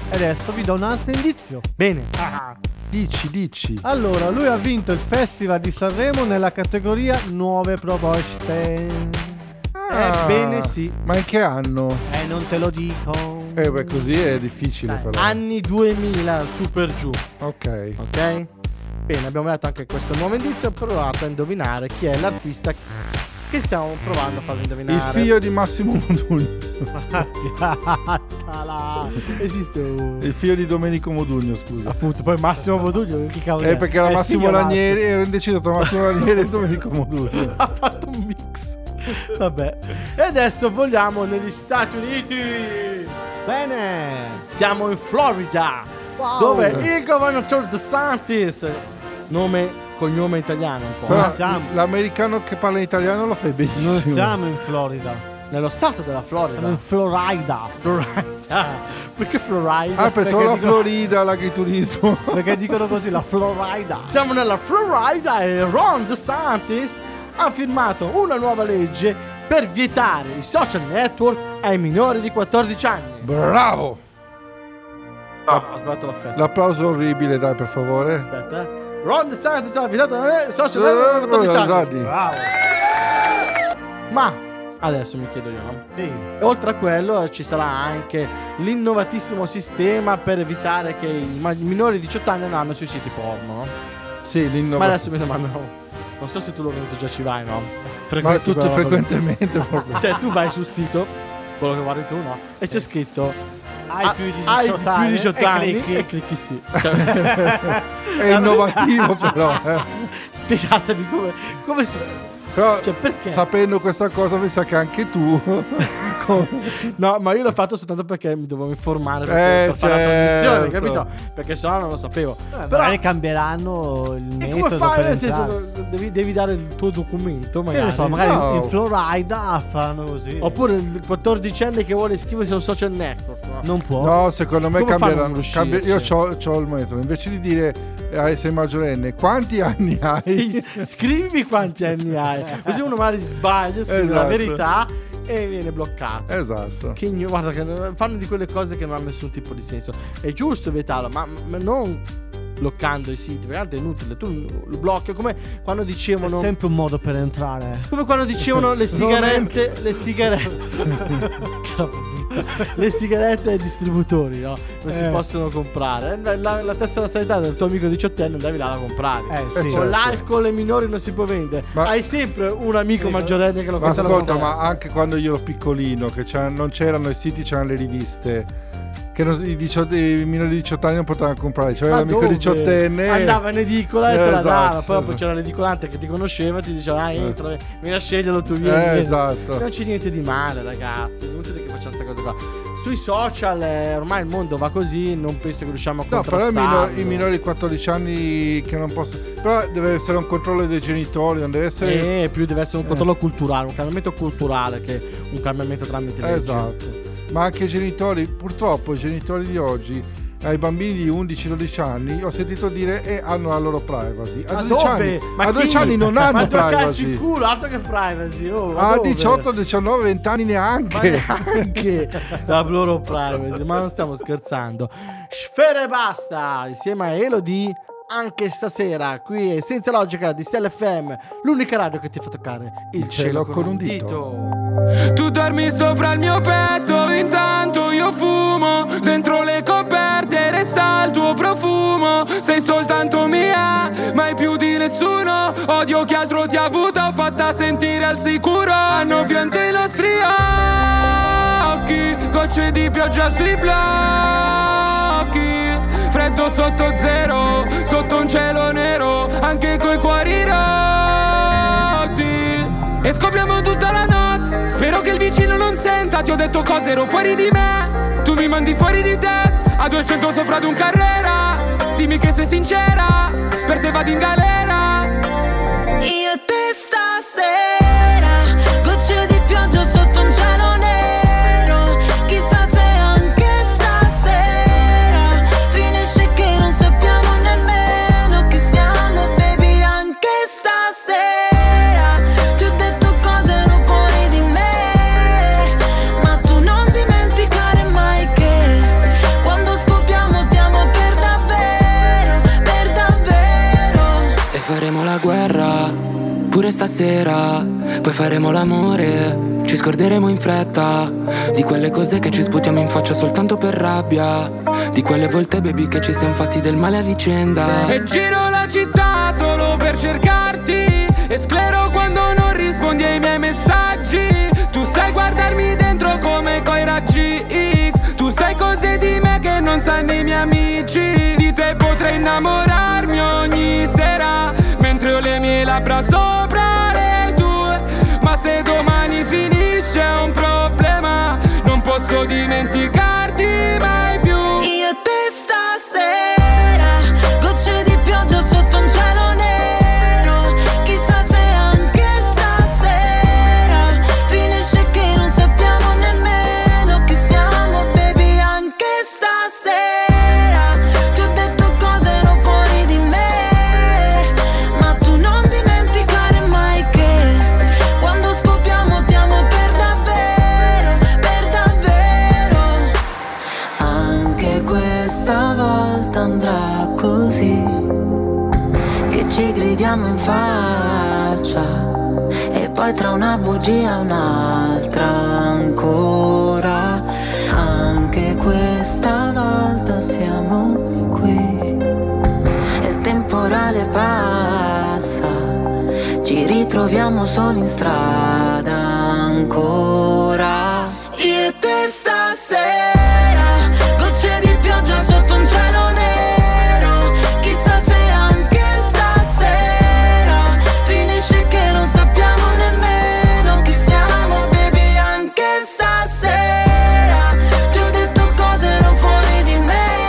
E adesso vi do un altro indizio. Bene. Ah. Dici, dici. Allora, lui ha vinto il Festival di Sanremo nella categoria Nuove Proposte. Ah, Ebbene sì. Ma in che anno? Eh, non te lo dico. Eh beh, così è difficile Dai, però. anni duemila, su per giù. Ok. Ok? Bene, abbiamo dato anche questo nuovo indizio. Provate a indovinare chi è l'artista che stiamo provando a farvi indovinare. Il figlio di Massimo Modugno. Piattala. Esiste un... Il figlio di Domenico Modugno, scusa. Appunto, poi Massimo Modugno, che cavolo Eh, è? perché era È il Massimo figlio Ranieri, ero indeciso tra Massimo Ranieri e Domenico Modugno. Ha fatto un mix. Vabbè. E adesso vogliamo negli Stati Uniti. Bene. Siamo in Florida. Wow. Dove il governatore DeSantis, nome, cognome italiano un po'. Però Non siamo. l'americano che parla in italiano lo fai benissimo. Non siamo in Florida. Nello stato della Florida. Siamo in Florida. Florida. Perché Florida? Ah, pensavo Perché la dico- Florida, l'agriturismo. Perché dicono così, la Florida. Siamo nella Florida e Ron DeSantis ha firmato una nuova legge per vietare i social network ai minori di quattordici anni. Bravo! No, ho sbagliato l'affetto. L'applauso orribile, dai, per favore. Aspetta, eh. Ron DeSantis ha vietato i social network ai quattordici anni. Guardi. Bravo. Ma adesso mi chiedo io, no? Sì. E oltre a quello ci sarà anche l'innovatissimo sistema per evitare che i ma- i minori di diciotto anni andranno sui siti porno, no? Sì, Ma l'innovazione. adesso mi domando, non so se tu Lorenzo già ci vai, no? Ma Frequenti tutto quella roba lì. frequentemente proprio. Cioè tu vai sul sito, quello che guardi tu, no? E c'è scritto Hai "Ah, più di hai diciotto più anni di diciotto e anni clicchi. e clicchi sì. È innovativo però. eh. Spiegatevi come, come si... Però Cioè, perché? sapendo questa cosa mi sa che anche tu con- No, ma io l'ho fatto soltanto perché mi dovevo informare per, Eh, per fare la certo. trasmissione, capito? Perché sennò non lo sapevo. Eh, Però magari cambieranno il e metodo come fai? per Nel entrare. senso, devi, devi dare il tuo documento, Che magari. ne so, magari No. in Florida fanno così. Oppure il quattordicenne che vuole iscriversi a un social network, no? non può. No, secondo me Come fanno a cambieranno. riuscirci? Cambia- io c'ho, c'ho il metodo. Invece di dire eh, sei maggiorenne, quanti anni hai? Scrivi quanti anni hai, così uno magari sbaglia, scrive la Esatto. verità e viene bloccato. Esatto. Che igno- guarda, che fanno di quelle cose che non hanno nessun tipo di senso. È giusto vietarlo, ma, ma non bloccando i siti, perché tanto è inutile. Tu lo blocchi, come quando È dicevano. sempre un modo per entrare. Come quando dicevano le sigarette. Le sigarette. Che roba brutta. Le sigarette ai distributori, no? Non si Eh. possono comprare. La, la, la tessera sanitaria del tuo amico diciottenne andavi là a comprare. Eh sì. certo. Con l'alcol ai minori non si può vendere. Ma- Hai sempre un amico maggiorenne che lo Ma compra. ascolta, ma anche quando io ero piccolino, che c'era- non c'erano i siti, c'erano le riviste. Che non- i, diciotto, i minori di diciotto anni non potevano comprare. C'era Ma l'amico dove? diciottenne. Andava in edicola e Eh, te la esatto, dava. Poi dopo esatto. c'era l'edicolante che ti conosceva e ti diceva: ah, entra, vieni a sceglierlo, tu vieni. Eh, vieni. esatto. Non c'è niente di male, ragazzi. È inutile che facciamo queste cose qua. Sui social, eh, ormai il mondo va così. Non penso che riusciamo a No, però i contrastarlo. minori, i minori di quattordici anni che non possono. Però deve essere un controllo dei genitori, non deve essere. Eh, più deve essere un controllo culturale, un cambiamento culturale che un cambiamento tramite legge. Esatto. Ma anche i genitori, purtroppo i genitori di oggi, ai bambini di undici dodici anni, ho sentito dire e hanno la loro privacy. A Ma dodici dove? anni, Ma a dodici chi? anni non Ma hanno dove calci il privacy. culo, altro che privacy. Oh, ma A dove? diciotto, diciannove, venti anni Ma neanche. neanche la loro privacy, ma non stiamo scherzando. Sfera e basta, insieme a Elodie, anche stasera, qui è Senza Logica di Stella F M, l'unica radio che ti fa toccare il cielo, con, un dito. Tu dormi sopra il mio petto, intanto io fumo. Dentro le coperte resta il tuo profumo. Sei soltanto mia, mai più di nessuno. Odio chi altro ti ha avuta, fatta sentire al sicuro. Hanno pianto i nostri occhi, gocce di pioggia sui blocchi. Freddo sotto zero, sotto un cielo nero, anche coi cuori rotti. E scopriamo tutta la notte, spero che il vicino non senta. Ti ho detto cose, ero fuori di me, tu mi mandi fuori di testa. A duecento sopra ad un Carrera, dimmi che sei sincera, per te vado in galera. Io e te stasera, gocce di pioggia sotto un cielo nero. Chissà se anche stasera finisce che non sappiamo nemmeno chi siamo, baby. Anche stasera ti ho detto cose ero fuori di me, ma tu non dimenticare mai che quando scopri sera, poi faremo l'amore. Ci scorderemo in fretta di quelle cose che ci sputiamo in faccia soltanto per rabbia, di quelle volte baby che ci siamo fatti del male a vicenda. E giro la città solo per cercarti, e sclero quando non rispondi ai miei messaggi. Tu sai guardarmi dentro come coi raggi X, tu sai cose di me che non sanno i miei amici. Di te potrei innamorarmi ogni sera, mentre ho le mie labbra sopra le tue. Ma se domani finisce è un problema, non posso dimenticarti mai più. Io e te stasera, gocce di pioggia sotto un cielo nero. Chissà se anche stasera finisce che non sappiamo nemmeno chi siamo, baby. Anche stasera ti ho detto cose non fuori di me, ma tu non dimenticare mai che quando scoppiamo ti amo per davvero, per davvero. Anche questa volta andrà così, che ci gridiamo in faccia e poi tra una bugia e un'altra ancora. Anche questa volta siamo qui e il temporale passa, ci ritroviamo solo in strada ancora. Io e te stasera, gocce di pioggia sotto un cielo nero. Chissà se anche stasera finisce che non sappiamo nemmeno chi siamo, baby. Anche stasera ti ho detto cose non fuori di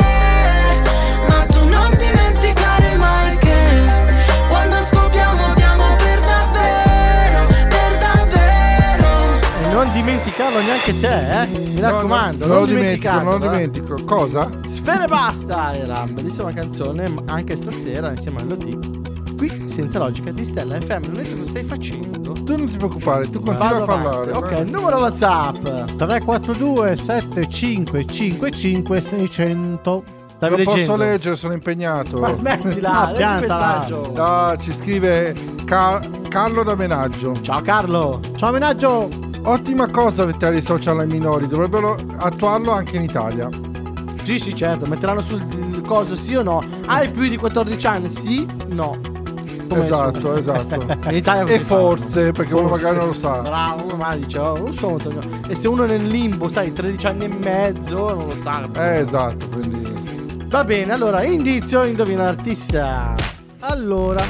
me, ma tu non dimenticare mai che quando scoppiamo ti amo per davvero, per davvero. E non dimenticarlo neanche te, eh. Mi raccomando, non non lo dimentico, dimenticarlo. non lo eh. dimentico. Cosa? Sfere basta era una bellissima canzone, ma anche stasera insieme a Elodie, qui senza logica di Stella F M. Non so cosa stai facendo. Tu non ti preoccupare, tu continua Vado a parlare. avanti. Ok, vai. numero WhatsApp. tre quattro due sette cinque cinque cinque sei zero zero. Stavi Non posso leggendo? leggere, sono impegnato. Ma smettila, Ah, leggi il piantala. messaggio. Ah, ci scrive Car- Carlo da Menaggio. Ciao Carlo. Ciao Menaggio. Ottima cosa vietare i social ai minori, dovrebbero attuarlo anche in Italia. Sì, sì, certo, metteranno sul il coso sì o no. Hai più di quattordici anni? Sì, no. Come Esatto, sono? esatto. In Italia così E forse, perché uno Forse. magari non lo sa. Bravo, uno magari dice, oh, non so, Antonio. E se uno è nel limbo, sai, tredici anni e mezzo, non lo sa. Eh, esatto, quindi... Va bene, allora, indizio, indovina l'artista. Allora,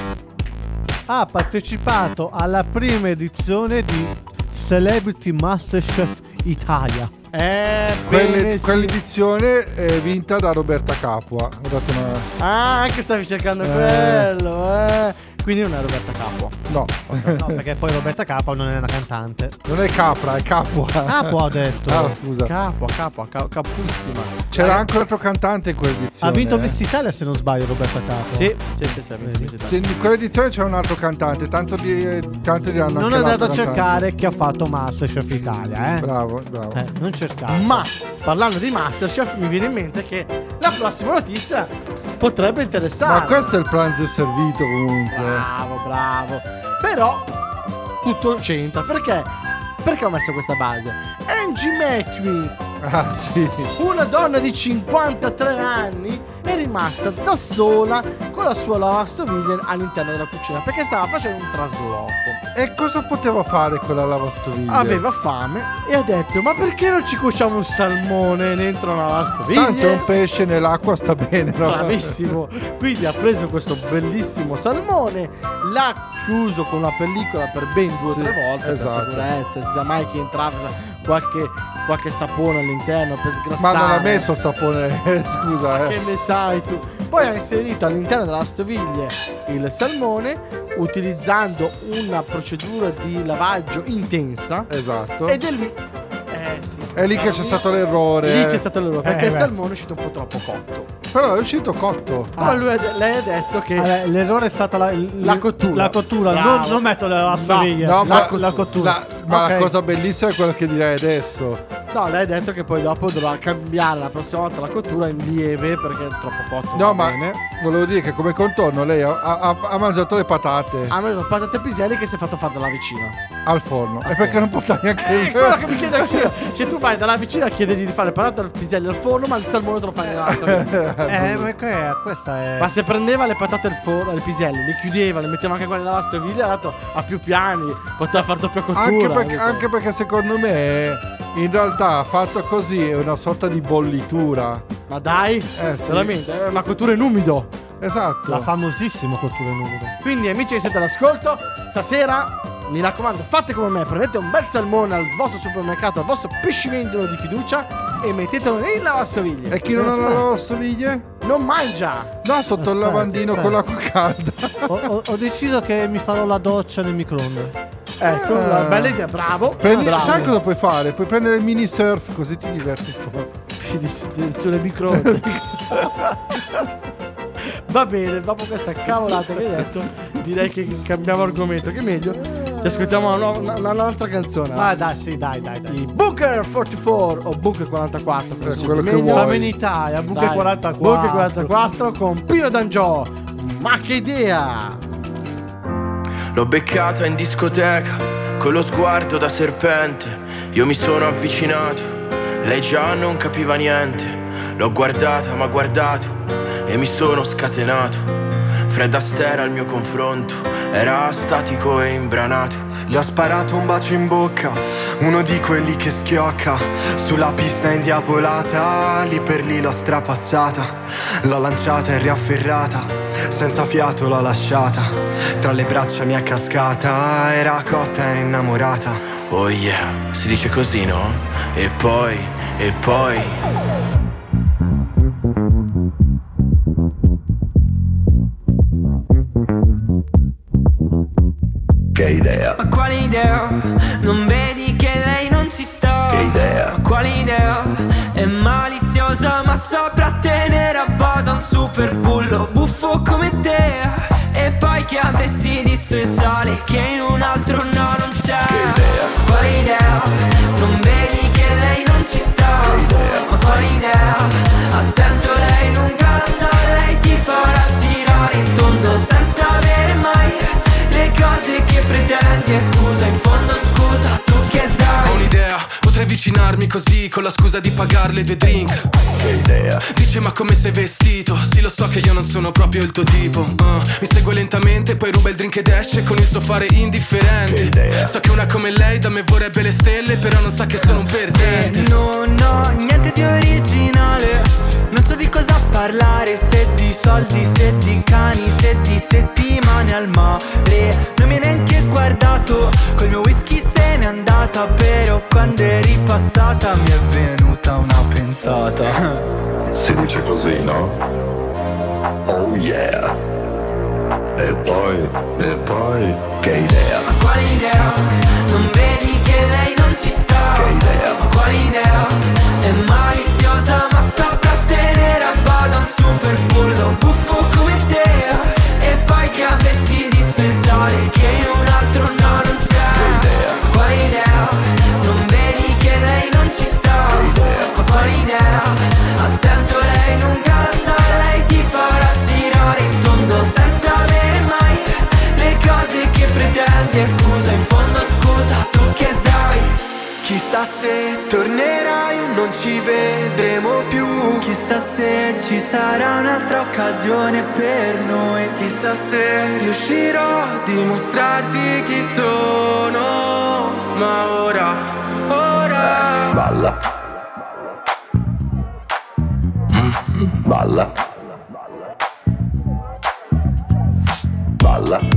ha partecipato alla prima edizione di Celebrity Masterchef Italia. Eh, Quelle- bene, sì. Quell'edizione è vinta da Roberta Capua. Ho dato una... Ah, anche stavi cercando Eh. quello, eh. Quindi non è Roberta Capua. No, No, perché poi Roberta Capua non è una cantante. non è Capra, è Capua. Capua ha detto. Ah, scusa. Capua, capua, ca- capuissima. C'era anche un altro cantante in quell'edizione. Ha vinto eh. Miss Italia se non sbaglio Roberta Capua. Sì, sì, sì, sì, sì, sì, sì. Cioè, in quell'edizione c'era un altro cantante, tanto di tanto diranno Non anche andate a l'altro cantante. cercare chi ha fatto Masterchef Italia, eh. Bravo, bravo. Eh, non cercare. Ma parlando di Masterchef mi viene in mente che la prossima notizia potrebbe interessare. Ma questo è il pranzo è servito comunque. Bravo, bravo. Però tutto c'entra. Perché? Perché ho messo questa base? Angie Matthews, Ah, sì. una donna di cinquantatré anni, è rimasta da sola con la sua lavastoviglie all'interno della cucina perché stava facendo un trasloco. E cosa poteva fare con la lavastoviglie? Aveva fame e ha detto: ma perché non ci cuociamo un salmone dentro una lavastoviglie? Tanto un pesce nell'acqua sta bene, no? Bravissimo. Quindi ha preso questo bellissimo salmone, l'ha chiuso con una pellicola per ben due o Sì, tre volte esatto. per sicurezza. Si sa mai che entrava qualche, qualche sapone all'interno per sgrassare. Ma non ha messo il sapone, eh, scusa, Che eh. ne sai tu? Poi ha inserito all'interno della lavastoviglie il salmone utilizzando una procedura di lavaggio intensa. Esatto. Ed è lì. Eh sì. È lì che c'è stato l'errore. Lì eh. c'è stato l'errore perché Eh, il beh. salmone è uscito un po' troppo cotto. Però è uscito cotto. Però lui ha de- lei ha detto che Allora, l'errore è stata la, il- La cottura. La cottura, Bravo. non, non metto la lavastoviglie. No, la, ma, la cottura. la- ma Ok. la cosa bellissima è quella che direi adesso. No, lei ha detto che poi dopo dovrà cambiare la prossima volta la cottura in lieve perché è troppo cotto. No, va ma bene. volevo dire che come contorno lei ha, ha- ha mangiato le patate Ha messo patate e piselli che si è fatto fare dalla vicina. al forno. E perché non porta neanche Eh, quello che mi chiedo anch'io. Cioè tu vai dalla vicina a chiedergli di fare le patate e piselli al forno, ma il salmone te lo fai nell'altro. Eh, ma que- questa è. Ma se prendeva le patate al forno, le piselli, le chiudeva, le metteva anche quelle nella lavastoviglie, ha dato a più piani, poteva far doppia cottura. Anche perché, capito? anche perché secondo me in realtà fatto così è una sorta di bollitura. Ma dai, Eh, sì. veramente, è una cottura in umido. Esatto. La famosissima cottura in umido. Quindi amici che siete all'ascolto, stasera mi raccomando, fate come me, prendete un bel salmone al vostro supermercato, al vostro pescivendolo di fiducia e mettetelo in lavastoviglie. E chi non ha la lavastoviglie? Non mangia. No, sotto il Aspetta, lavandino aspetta. con l'acqua calda. Ho, ho- ho deciso che mi farò la doccia nel microonde. Ecco, una bella idea, bravo. Prendi, bravo. sai cosa puoi fare? Puoi prendere il mini surf così ti diverti un po'. Sulle microonde. Va bene, dopo questa cavolata che hai detto, direi che cambiamo argomento, che è meglio. Ci ascoltiamo una, una- una- un'altra canzone. Ma dai, sì, dai, dai, dai. I Bunker quarantaquattro o Bunker quarantaquattro, come si quello dice che meglio. vuoi. Siamo in Italia, Bunker Dai, quarantaquattro. Bunker quarantaquattro con Pino D'Angio. Ma che idea! L'ho beccata in discoteca, con lo sguardo da serpente. Io mi sono avvicinato, lei già non capiva niente. L'ho guardata, m'ha guardato e mi sono scatenato. Fred Astaire al mio confronto era statico e imbranato. Le ho sparato un bacio in bocca, uno di quelli che schiocca. Sulla pista indiavolata, lì per lì l'ho strapazzata. L'ho lanciata e riafferrata, senza fiato l'ho lasciata. Tra le braccia mi è cascata, era cotta e innamorata. Oh yeah, si dice così, no? E poi, e poi Che idea, Ma quale idea? Non vedi che lei non ci sta? che idea, Ma quale idea? È maliziosa ma saprà tenere a bada un super bullo buffo come te. E poi che avresti di speciale che in un altro no non c'è? che idea, Quale idea? Non vedi che lei non ci sta? Ma quale idea? Attento, lei lunga la sa, lei ti farà girare in tondo senza avere mai le cose che pretendi. E scusa, in fondo scusa, tu che Ho dai? un'idea, potrei avvicinarmi così con la scusa di pagarle due drink. che idea, Dice ma come sei vestito? Sì lo so che io non sono proprio il tuo tipo. uh, Mi segue lentamente, poi ruba il drink ed esce con il suo fare che indifferente. idea, So che una come lei da me vorrebbe le stelle, però non sa che sono un perdente. Non ho niente di originale, non so di cosa parlare, se di soldi, se di cani, se di settimane al mare. Non mi hai neanche guardato, col mio whisky se n'è andata, però quando è ripassata mi è venuta una pensata. si dice così, no? Oh yeah, e poi, e poi, che idea, Ma quale idea? Non vedi che lei non ci sta? che idea, Ma quale idea? È maliziosa ma saprà tenere a bada un super bullo buffo come te. E poi che avresti di speciale che in un altro no non c'è? che idea, Quale idea? Non vedi che lei non ci sta? Ma quale idea? Attento, lei lunga la sa, lei ti farà girare in tondo senza avere mai le cose che pretendi. E scusa, in fondo scusa, tu che dai? Chissà se tornerai o non ci vedremo più. Chissà se ci sarà un'altra occasione per noi. Chissà se riuscirò a dimostrarti chi sono. Ma ora, ora balla, Mhm, balla, balla,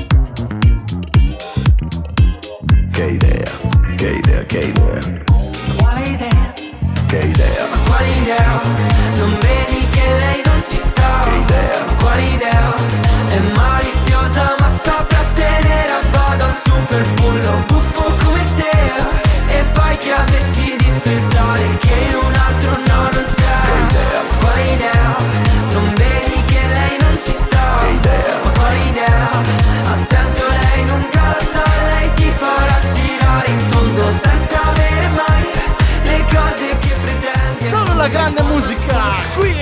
che idea, che idea, che idea, Quale idea? che idea, Ma quale idea? Non vedi che lei non ci sta? che idea, Ma quale idea? È maliziosa ma saprà tenere a bada un super bullo buffo come te. E poi che avresti di speciale che in un altro no non c'è? che idea, Quale idea? Non vedi che lei non ci sta? che idea, Ma quale idea? Attento, lei lunga la sa, lei ti farà girare in tondo senza avere mai le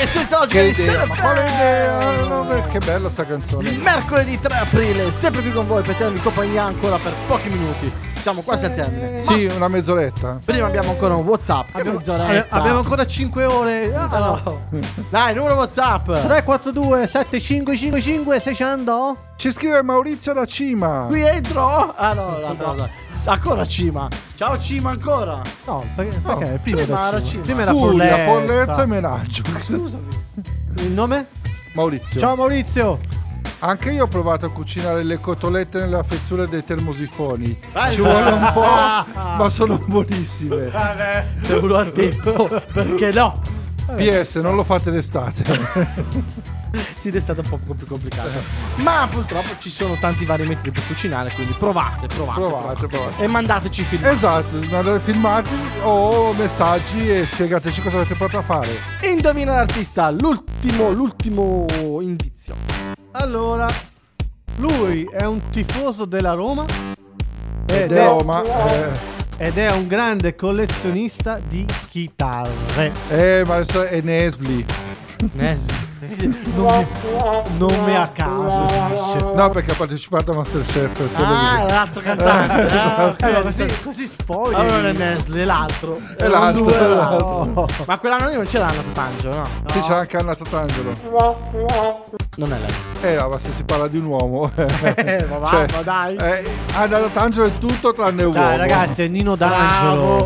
Essenza Logica Che di idea, Stella ma quale idea? No, beh, che bella sta canzone. Mercoledì tre aprile, sempre qui con voi per tenervi compagnia ancora per pochi minuti. Siamo quasi al termine. Sì, una mezz'oretta. Prima abbiamo ancora un WhatsApp. Abbiamo, mezz'oretta. abbiamo ancora cinque ore. Ah, no. Dai, numero WhatsApp tre quattro due sette cinque cinque cinque seicento. Ci scrive Maurizio da Cima. Qui entro. Ah no, l'altra cosa. Ancora Cima. Ciao Cima ancora. No, perché, No, perché prima, prima era era Cima. Cima. Prima era Puglia, Pollezza. Pollezza e Menaggio. Scusami. Il nome? Maurizio. Ciao Maurizio. Anche io ho provato a cucinare le cotolette nella fessura dei termosifoni. Ah, Ci vuole un po', ma sono buonissime. Vabbè, se uno al tempo, perché no? P S, non lo fate d'estate. Sì, è stato un po' più complicato. Ma purtroppo ci sono tanti vari metodi per cucinare, quindi provate, provate, Provate, provate. e mandateci film. Esatto, mandate filmati o messaggi e spiegateci cosa avete provato a fare. Indovina l'artista, l'ultimo, l'ultimo indizio. Allora, lui è un tifoso della Roma ed, De è, Roma, eh, ed è un grande collezionista di chitarre. eh, ma adesso è Nesli. Non mi, non mi a caso dice. No, perché ha partecipato a Masterchef. se lo Ah, dico. l'altro cantante. Ah, ok, Eh, ma così. così, così spoiler. Allora non è Nestle, è l'altro. È l'altro, Due, è l'altro. l'altro. Ma quell'anno lì non c'era Anna Tatangelo, no? Sì, c'è anche Anna Tatangelo. Non è lei. Eh, no, ma se si parla di un uomo. Eh, ma va, Cioè, ma dai. eh, Anna Tatangelo è tutto tranne uomo. Dai ragazzi, è Nino D'Angelo.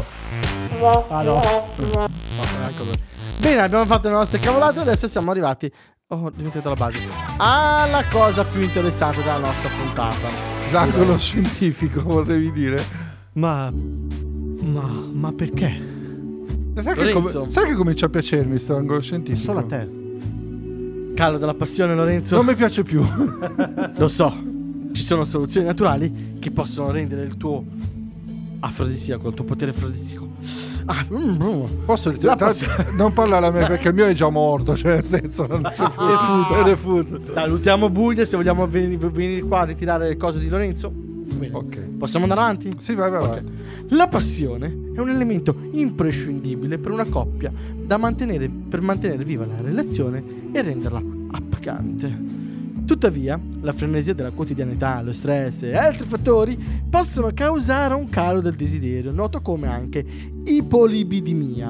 Ah no. No, neanche lui. Bene, abbiamo fatto le nostre cavolate. Adesso siamo arrivati. Oh, dimenticato la base. Alla cosa più interessante della nostra puntata. L'angolo scientifico, vorrei dire. Ma ma ma perché? Sai che, Lorenzo. come, sai che comincia a piacermi sto angolo scientifico? Solo a te. Callo della passione, Lorenzo. Non mi piace più. Lo so. Ci sono soluzioni naturali che possono rendere il tuo afrodisiaco, il tuo potere afrodisiaco. Ah, mm, mm. Posso La ritirare? passione. Non parlare a me perché il mio è già morto. Cioè, nel senso, non è defunto. È defunto. Salutiamo Buglia. Se vogliamo venire, venire qua a ritirare le cose di Lorenzo. Bene. Ok. Possiamo andare avanti? Sì, vai, vai, vai. La passione è un elemento imprescindibile per una coppia da mantenere, per mantenere viva la relazione e renderla appagante. Tuttavia, la frenesia della quotidianità, lo stress e altri fattori possono causare un calo del desiderio, noto come anche ipolibidemia.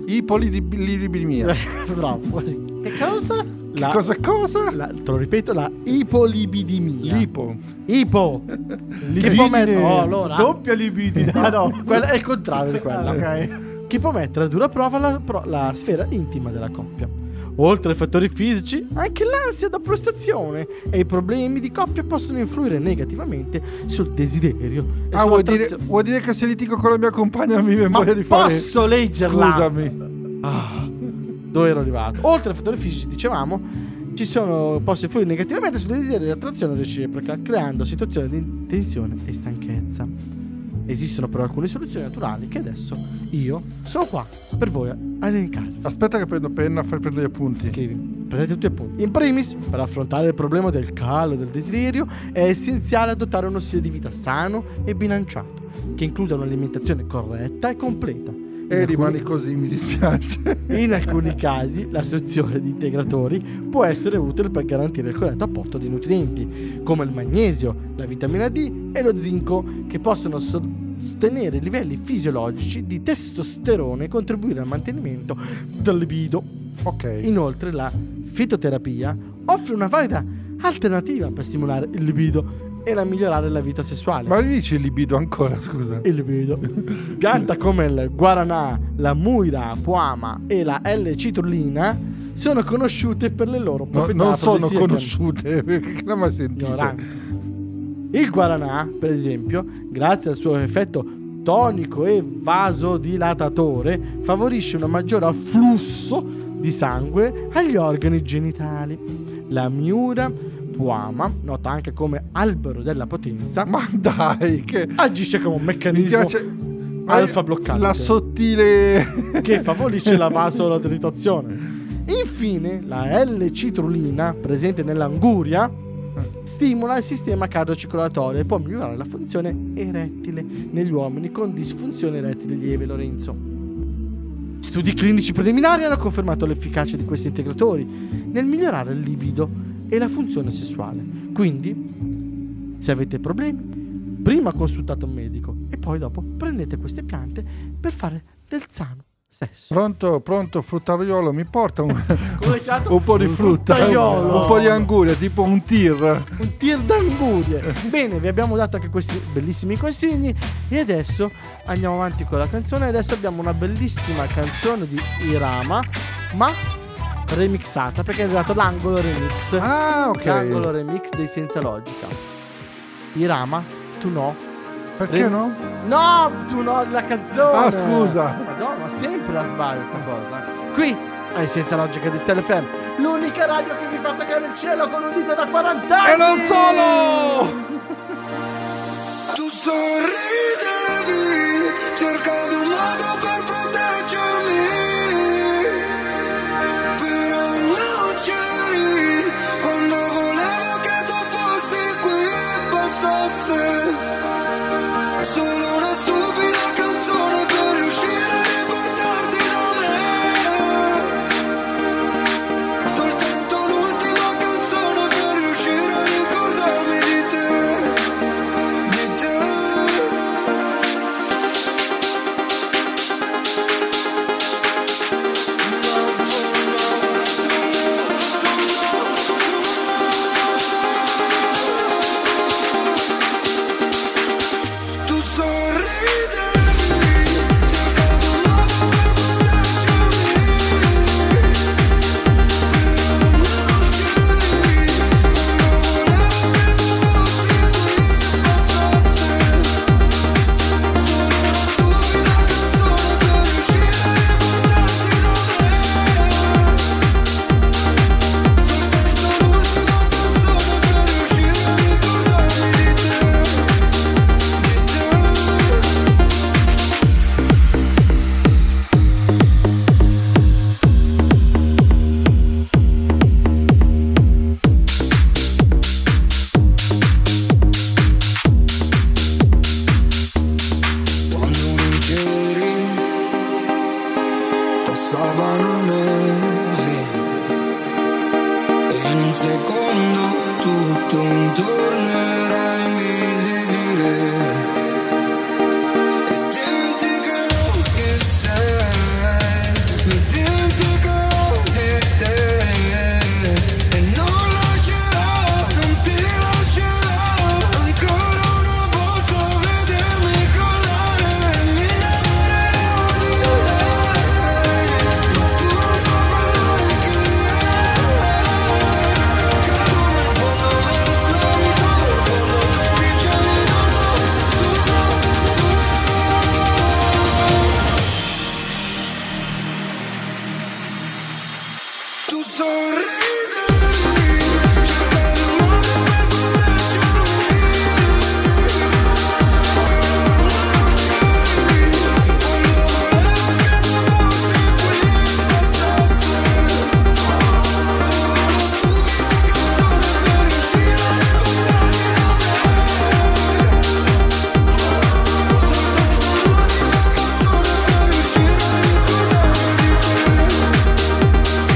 Ipolibidemia. Bravo, così. Che cosa? La, Cosa cosa? la- te lo ripeto, la ipolibidemia. Lipo. Ipo. Che può mettere... Oh, allora. Doppia libidine. Ah no. Quella è il contrario di quella. Ok. Che può mettere a dura prova la, pro- la sfera intima della coppia. Oltre ai fattori fisici, anche l'ansia da prestazione e i problemi di coppia possono influire negativamente sul desiderio. e Ah, vuoi dire, sull'attrazione. vuoi dire che se litigo con la mia compagna non mi viene Ma voglia di fare? posso leggerla? Scusami. Ah, dove ero arrivato? Oltre ai fattori fisici, dicevamo, ci sono possono influire negativamente sul desiderio e attrazione reciproca, creando situazioni di tensione e stanchezza. Esistono però alcune soluzioni naturali che adesso io sono qua per voi a elencare. Aspetta che prendo penna per prendere gli appunti. Scrivi, prendete tutti i appunti. In primis, per affrontare il problema del calo del desiderio è essenziale adottare uno stile di vita sano e bilanciato, che includa un'alimentazione corretta e completa. E In rimani alcuni- così, mi dispiace. In alcuni casi l'assunzione di integratori può essere utile per garantire il corretto apporto di nutrienti, come il magnesio, la vitamina D e lo zinco, che possono sostenere i livelli fisiologici di testosterone e contribuire al mantenimento del libido. Ok. Inoltre la fitoterapia offre una valida alternativa per stimolare il libido e la migliorare la vita sessuale. Ma mi dici il libido ancora, scusa? Il libido. Piante come il guaranà, la muira puama e la L-citrulina sono conosciute per le loro No, proprietà non sono afrodisiache. conosciute, perché non l'ho mai sentito. Ignorante. Il guaranà, per esempio, grazie al suo effetto tonico e vasodilatatore, favorisce un maggiore afflusso di sangue agli organi genitali. La miura puama, nota anche come albero della potenza, Ma dai, che agisce come un mi meccanismo piace. Ma alfa bloccante La sottile. che favorisce la vasodilazione. Infine, la L-citrulina, presente nell'anguria, stimola il sistema cardiocircolatorio e può migliorare la funzione erettile negli uomini con disfunzione erettile lieve, Lorenzo. Studi clinici preliminari hanno confermato l'efficacia di questi integratori nel migliorare il libido e la funzione sessuale. Quindi, se avete problemi, prima consultate un medico e poi dopo prendete queste piante per fare del sano sesso. Pronto, pronto, fruttaiolo, mi porta un, Come chiamato? un po' di frutta, un, Fruttaiolo. un po' di anguria, tipo un tir. Un tir d'angurie. Bene, vi abbiamo dato anche questi bellissimi consigli e adesso andiamo avanti con la canzone. Adesso abbiamo una bellissima canzone di Irama, ma remixata, perché è arrivato l'angolo remix. Ah, ok. L'angolo remix dei Senza Logica. Irama, tu no. Perché Rem- no? No, tu no, la canzone. Ah, scusa. Madonna, sempre la sbaglio sta cosa. Qui ai Senza Logica di Stella F M, l'unica radio che vi fa toccare il cielo con un dito da quaranta anni. E non solo! Tu sorridevi, cercavi un modo per proteggermi, però non c'eri quando volevo che tu fossi qui, passasse solo una stupida canzone per riuscire a riportarti da me, soltanto l'ultima canzone per riuscire a ricordarmi di te, di te. Tu sorridevi, cercavi un modo per proteggermi, però non c'eri quando volevo che tu fossi qui, passasse solo una stupida canzone per riuscire a riportarti da me, soltanto l'ultima canzone per riuscire a ricordarmi di te, di te. Quando non c'eri, passavano mesi e in un secondo tutto intorno era invisibile e dimenticherò che sei, mi dimenticherò di te e non lascerò, non ti lascerò ancora una volta vedermi crollare, mi innamorerò di lei, ma tu non saprai mai chi è, cado ma in fondo me lo merito, in fondo tu dicemi no, no, tu no, tu no. Tu sorridevi, cercavi un modo per proteggermi, quando volevo che tu fossi qui, passasse solo una stupida canzone per riuscire a riportarti da me, soltanto l'ultima canzone per riuscire a ricordarmi di te.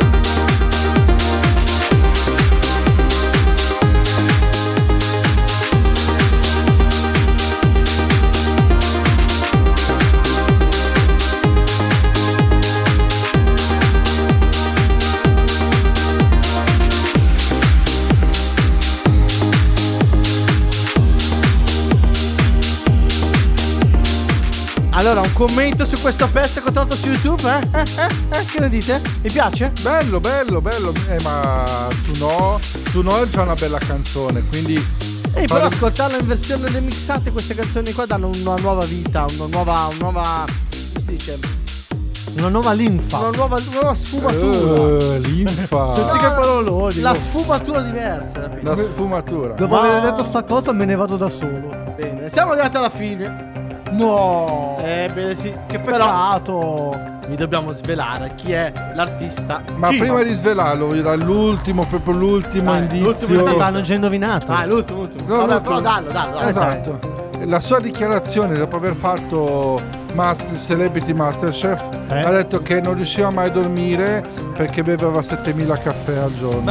Allora, un commento su questo pezzo che ho trovato su YouTube, eh? Eh, eh, eh, che ne dite? Mi piace? Bello, bello, bello. Eh, ma tu no, tu no c'ha una bella canzone, quindi E però ascoltarla in versione remixate, queste canzoni qua danno una nuova vita, una nuova, una nuova, come si dice? Una nuova linfa. Una nuova, una nuova sfumatura. Eh, linfa. Senti che paroloni. La sfumatura diversa, capito? La sfumatura. Dopo Ma- aver detto sta cosa me ne vado da solo. Bene, siamo arrivati alla fine. No! Eh, bene, sì. Che Però peccato! vi dobbiamo svelare chi è l'artista. Ma Chi? prima di svelarlo, voglio dare l'ultimo, proprio l'ultimo Vai, indizio. l'ultimo indizio. L'hanno già indovinato. Ah, l'ultimo, l'ultimo. No, Vabbè, l'ultimo. però dallo, dallo, dallo. Esatto. La sua dichiarazione dopo aver fatto Master, Celebrity Masterchef, Eh? ha detto che non riusciva mai a dormire perché beveva settemila caffè al giorno.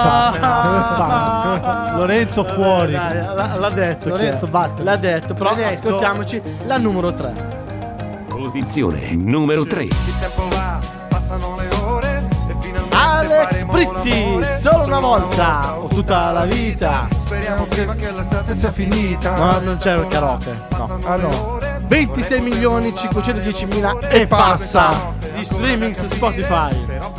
Lorenzo fuori. Dai, l'ha, l'ha detto. Lorenzo, che- vattene. L'ha detto, però L'ha detto. ascoltiamoci la numero tre. Posizione numero tre. Il tempo va, passano le ore e finalmente Alex faremo Britti, l'amore solo una volta o tutta la vita. Speriamo prima che l'estate sia finita. No, non c'è il karaoke. No. Ah no. ventisei milioni cinquecentodiecimila e passa di streaming su Spotify.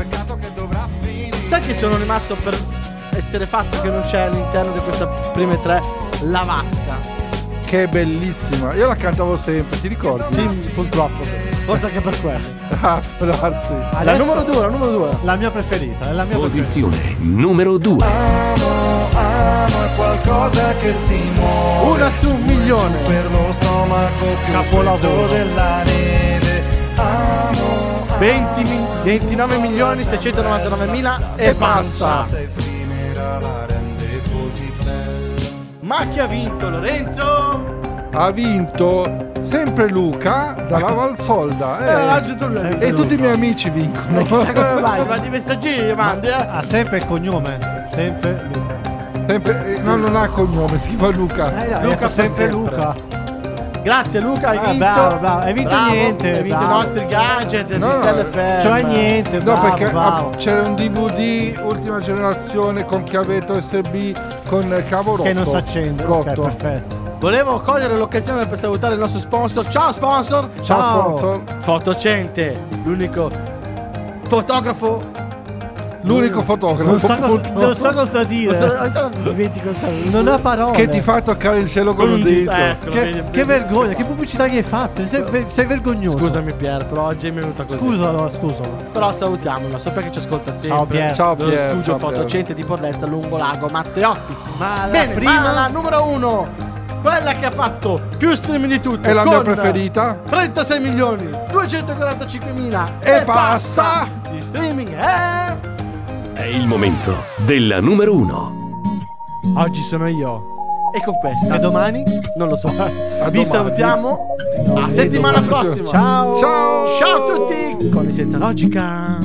Sai che sono rimasto per essere fatto che non c'è all'interno di queste prime tre la vasca. Che bellissima. Io la cantavo sempre, ti ricordi? Sì, purtroppo. Forse anche per quello. Ah, può darsi. La Adesso- numero due, la numero due. La mia preferita, è la mia Posizione numero due. Amo, amo è qualcosa che si muove. Una su un milione. Per lo stomaco più Capolavoro. freddo della neve. Amo, venti mi- ventinove milioni seicentonovantanovemila e passa. se effimera la rende così bella. Ma chi ha vinto, Lorenzo? Ha vinto sempre Luca dalla Valsolda. Eh, Eh, oggi tu l'hai e tutti i miei amici vincono. Ma chissà come vai, mandi messaggini, mandi, eh. Ha sempre il cognome, sempre Luca. Sempre- eh, no, non ha cognome, si chiama Luca. Eh, no, Luca Luca sempre per sempre. Luca. Grazie Luca, hai Ah, vinto. bravo, bravo. Hai vinto Bravo, niente, Hai vinto bravo. i nostri gadget No, di no, Stelle Ferme. Cioè niente, No, bravo, perché bravo. ah, c'era un D V D ultima generazione con chiavetto U S B con cavo rotto. Che non si accende. Rotto. Ok, perfetto. Volevo cogliere l'occasione per salutare il nostro sponsor. Ciao sponsor. Ciao, sponsor. Fotocente, l'unico fotografo. L'unico fotografo Non so, cosa, purtroppo, non so cosa dire. Non so- ogni tanto mi dimentico il saluto. Non ha parole. che ti fa toccare il cielo con un dito. Ecco, Che, vedi, che vedi. vergogna, che pubblicità che hai fatto? Sei, ver- sei vergognoso. Scusami Pier, però oggi mi è venuta così. Scusalo, scusalo. Però salutiamolo, so perché ci ascolta sempre. Ciao, Pier. Ciao, Dello Pier, studio ciao, Pier. fotocente di Porlezza, lungo lago Matteotti. Ma la Bene, prima ma la numero uno, quella che ha fatto più streaming di tutte. È la mia con preferita. trentasei milioni duecentoquarantacinquemila E passa. di streaming è... È il momento della numero uno. Oggi sono io. E con questa e domani? non lo so. Vi domani. salutiamo. A settimana domani. prossima. Ciao. Ciao. Ciao a tutti. Con i Senza Logica.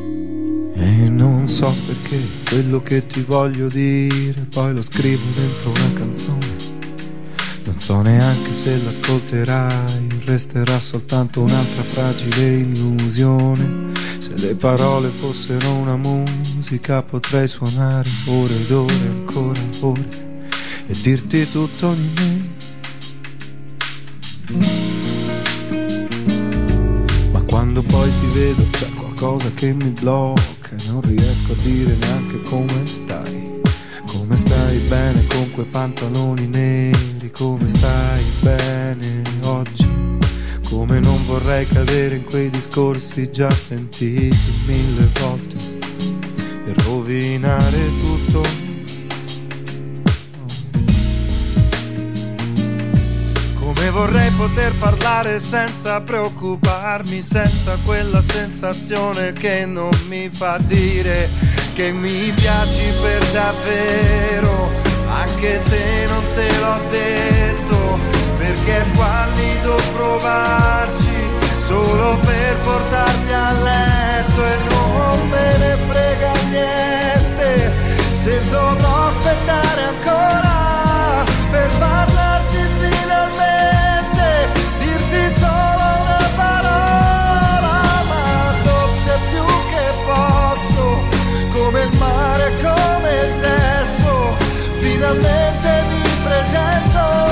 E non so perché quello che ti voglio dire poi lo scrivo dentro una canzone. Non so neanche se l'ascolterai, resterà soltanto un'altra fragile illusione. Se le parole fossero una musica potrei suonare ore ed ore, ancora ore, e dirti tutto di me. Ma quando poi ti vedo c'è qualcosa che mi blocca e non riesco a dire neanche come stai. Come stai bene con quei pantaloni neri, come stai bene oggi. Come non vorrei cadere in quei discorsi già sentiti mille volte e rovinare tutto. Come vorrei poter parlare senza preoccuparmi, senza quella sensazione che non mi fa dire che mi piaci per davvero, anche se non te l'ho detto, perché è squallido provarci solo per portarti a letto e non me ne frega niente se dovrò aspettare ancora per parlarti finalmente, dirti solo una parola, ma dolce più che posso, come il mare, come il sesso, finalmente mi presento.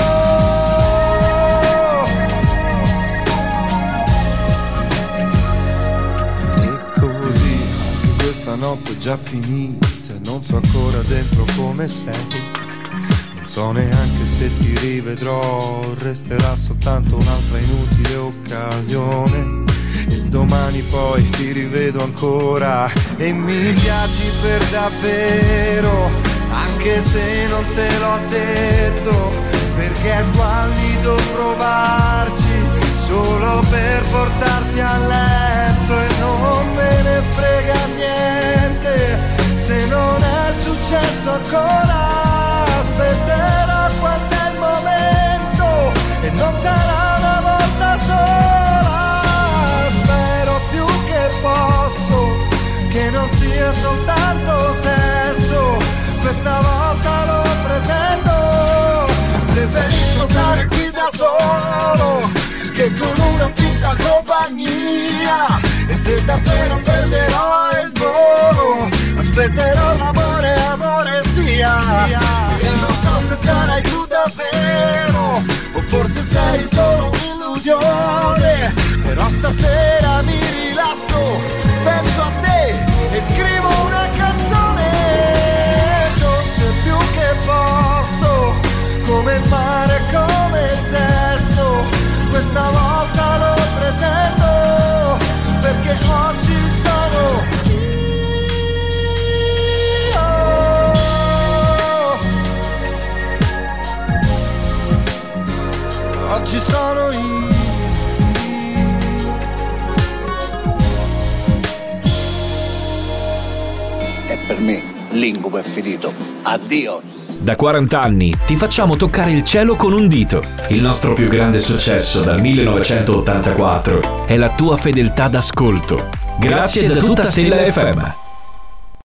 Notte è già finita, non so ancora dentro come sei, non so neanche se ti rivedrò, resterà soltanto un'altra inutile occasione e domani poi ti rivedo ancora e mi piaci per davvero, anche se non te l'ho detto, perché è squallido provarci solo per portarti a letto e non me ne frega niente se non è successo ancora, aspetterò quando è il momento e non sarà una volta sola. tua compagnia. E se davvero perderò il volo, aspetterò l'amore, amore sia. E non so se sarai tu davvero, o forse sei solo un'illusione. Però stasera mi rilasso, penso a te e scrivo una canzone. Non c'è più che posso, come il mare, come il sesso. Questa volta lo pretendo, perché oggi sono io. Oggi sono io. E per me l'incubo è finito. Addio. Da quaranta anni ti facciamo toccare il cielo con un dito. Il nostro più grande successo dal millenovecentottantaquattro è la tua fedeltà d'ascolto. Grazie da tutta Stella F M.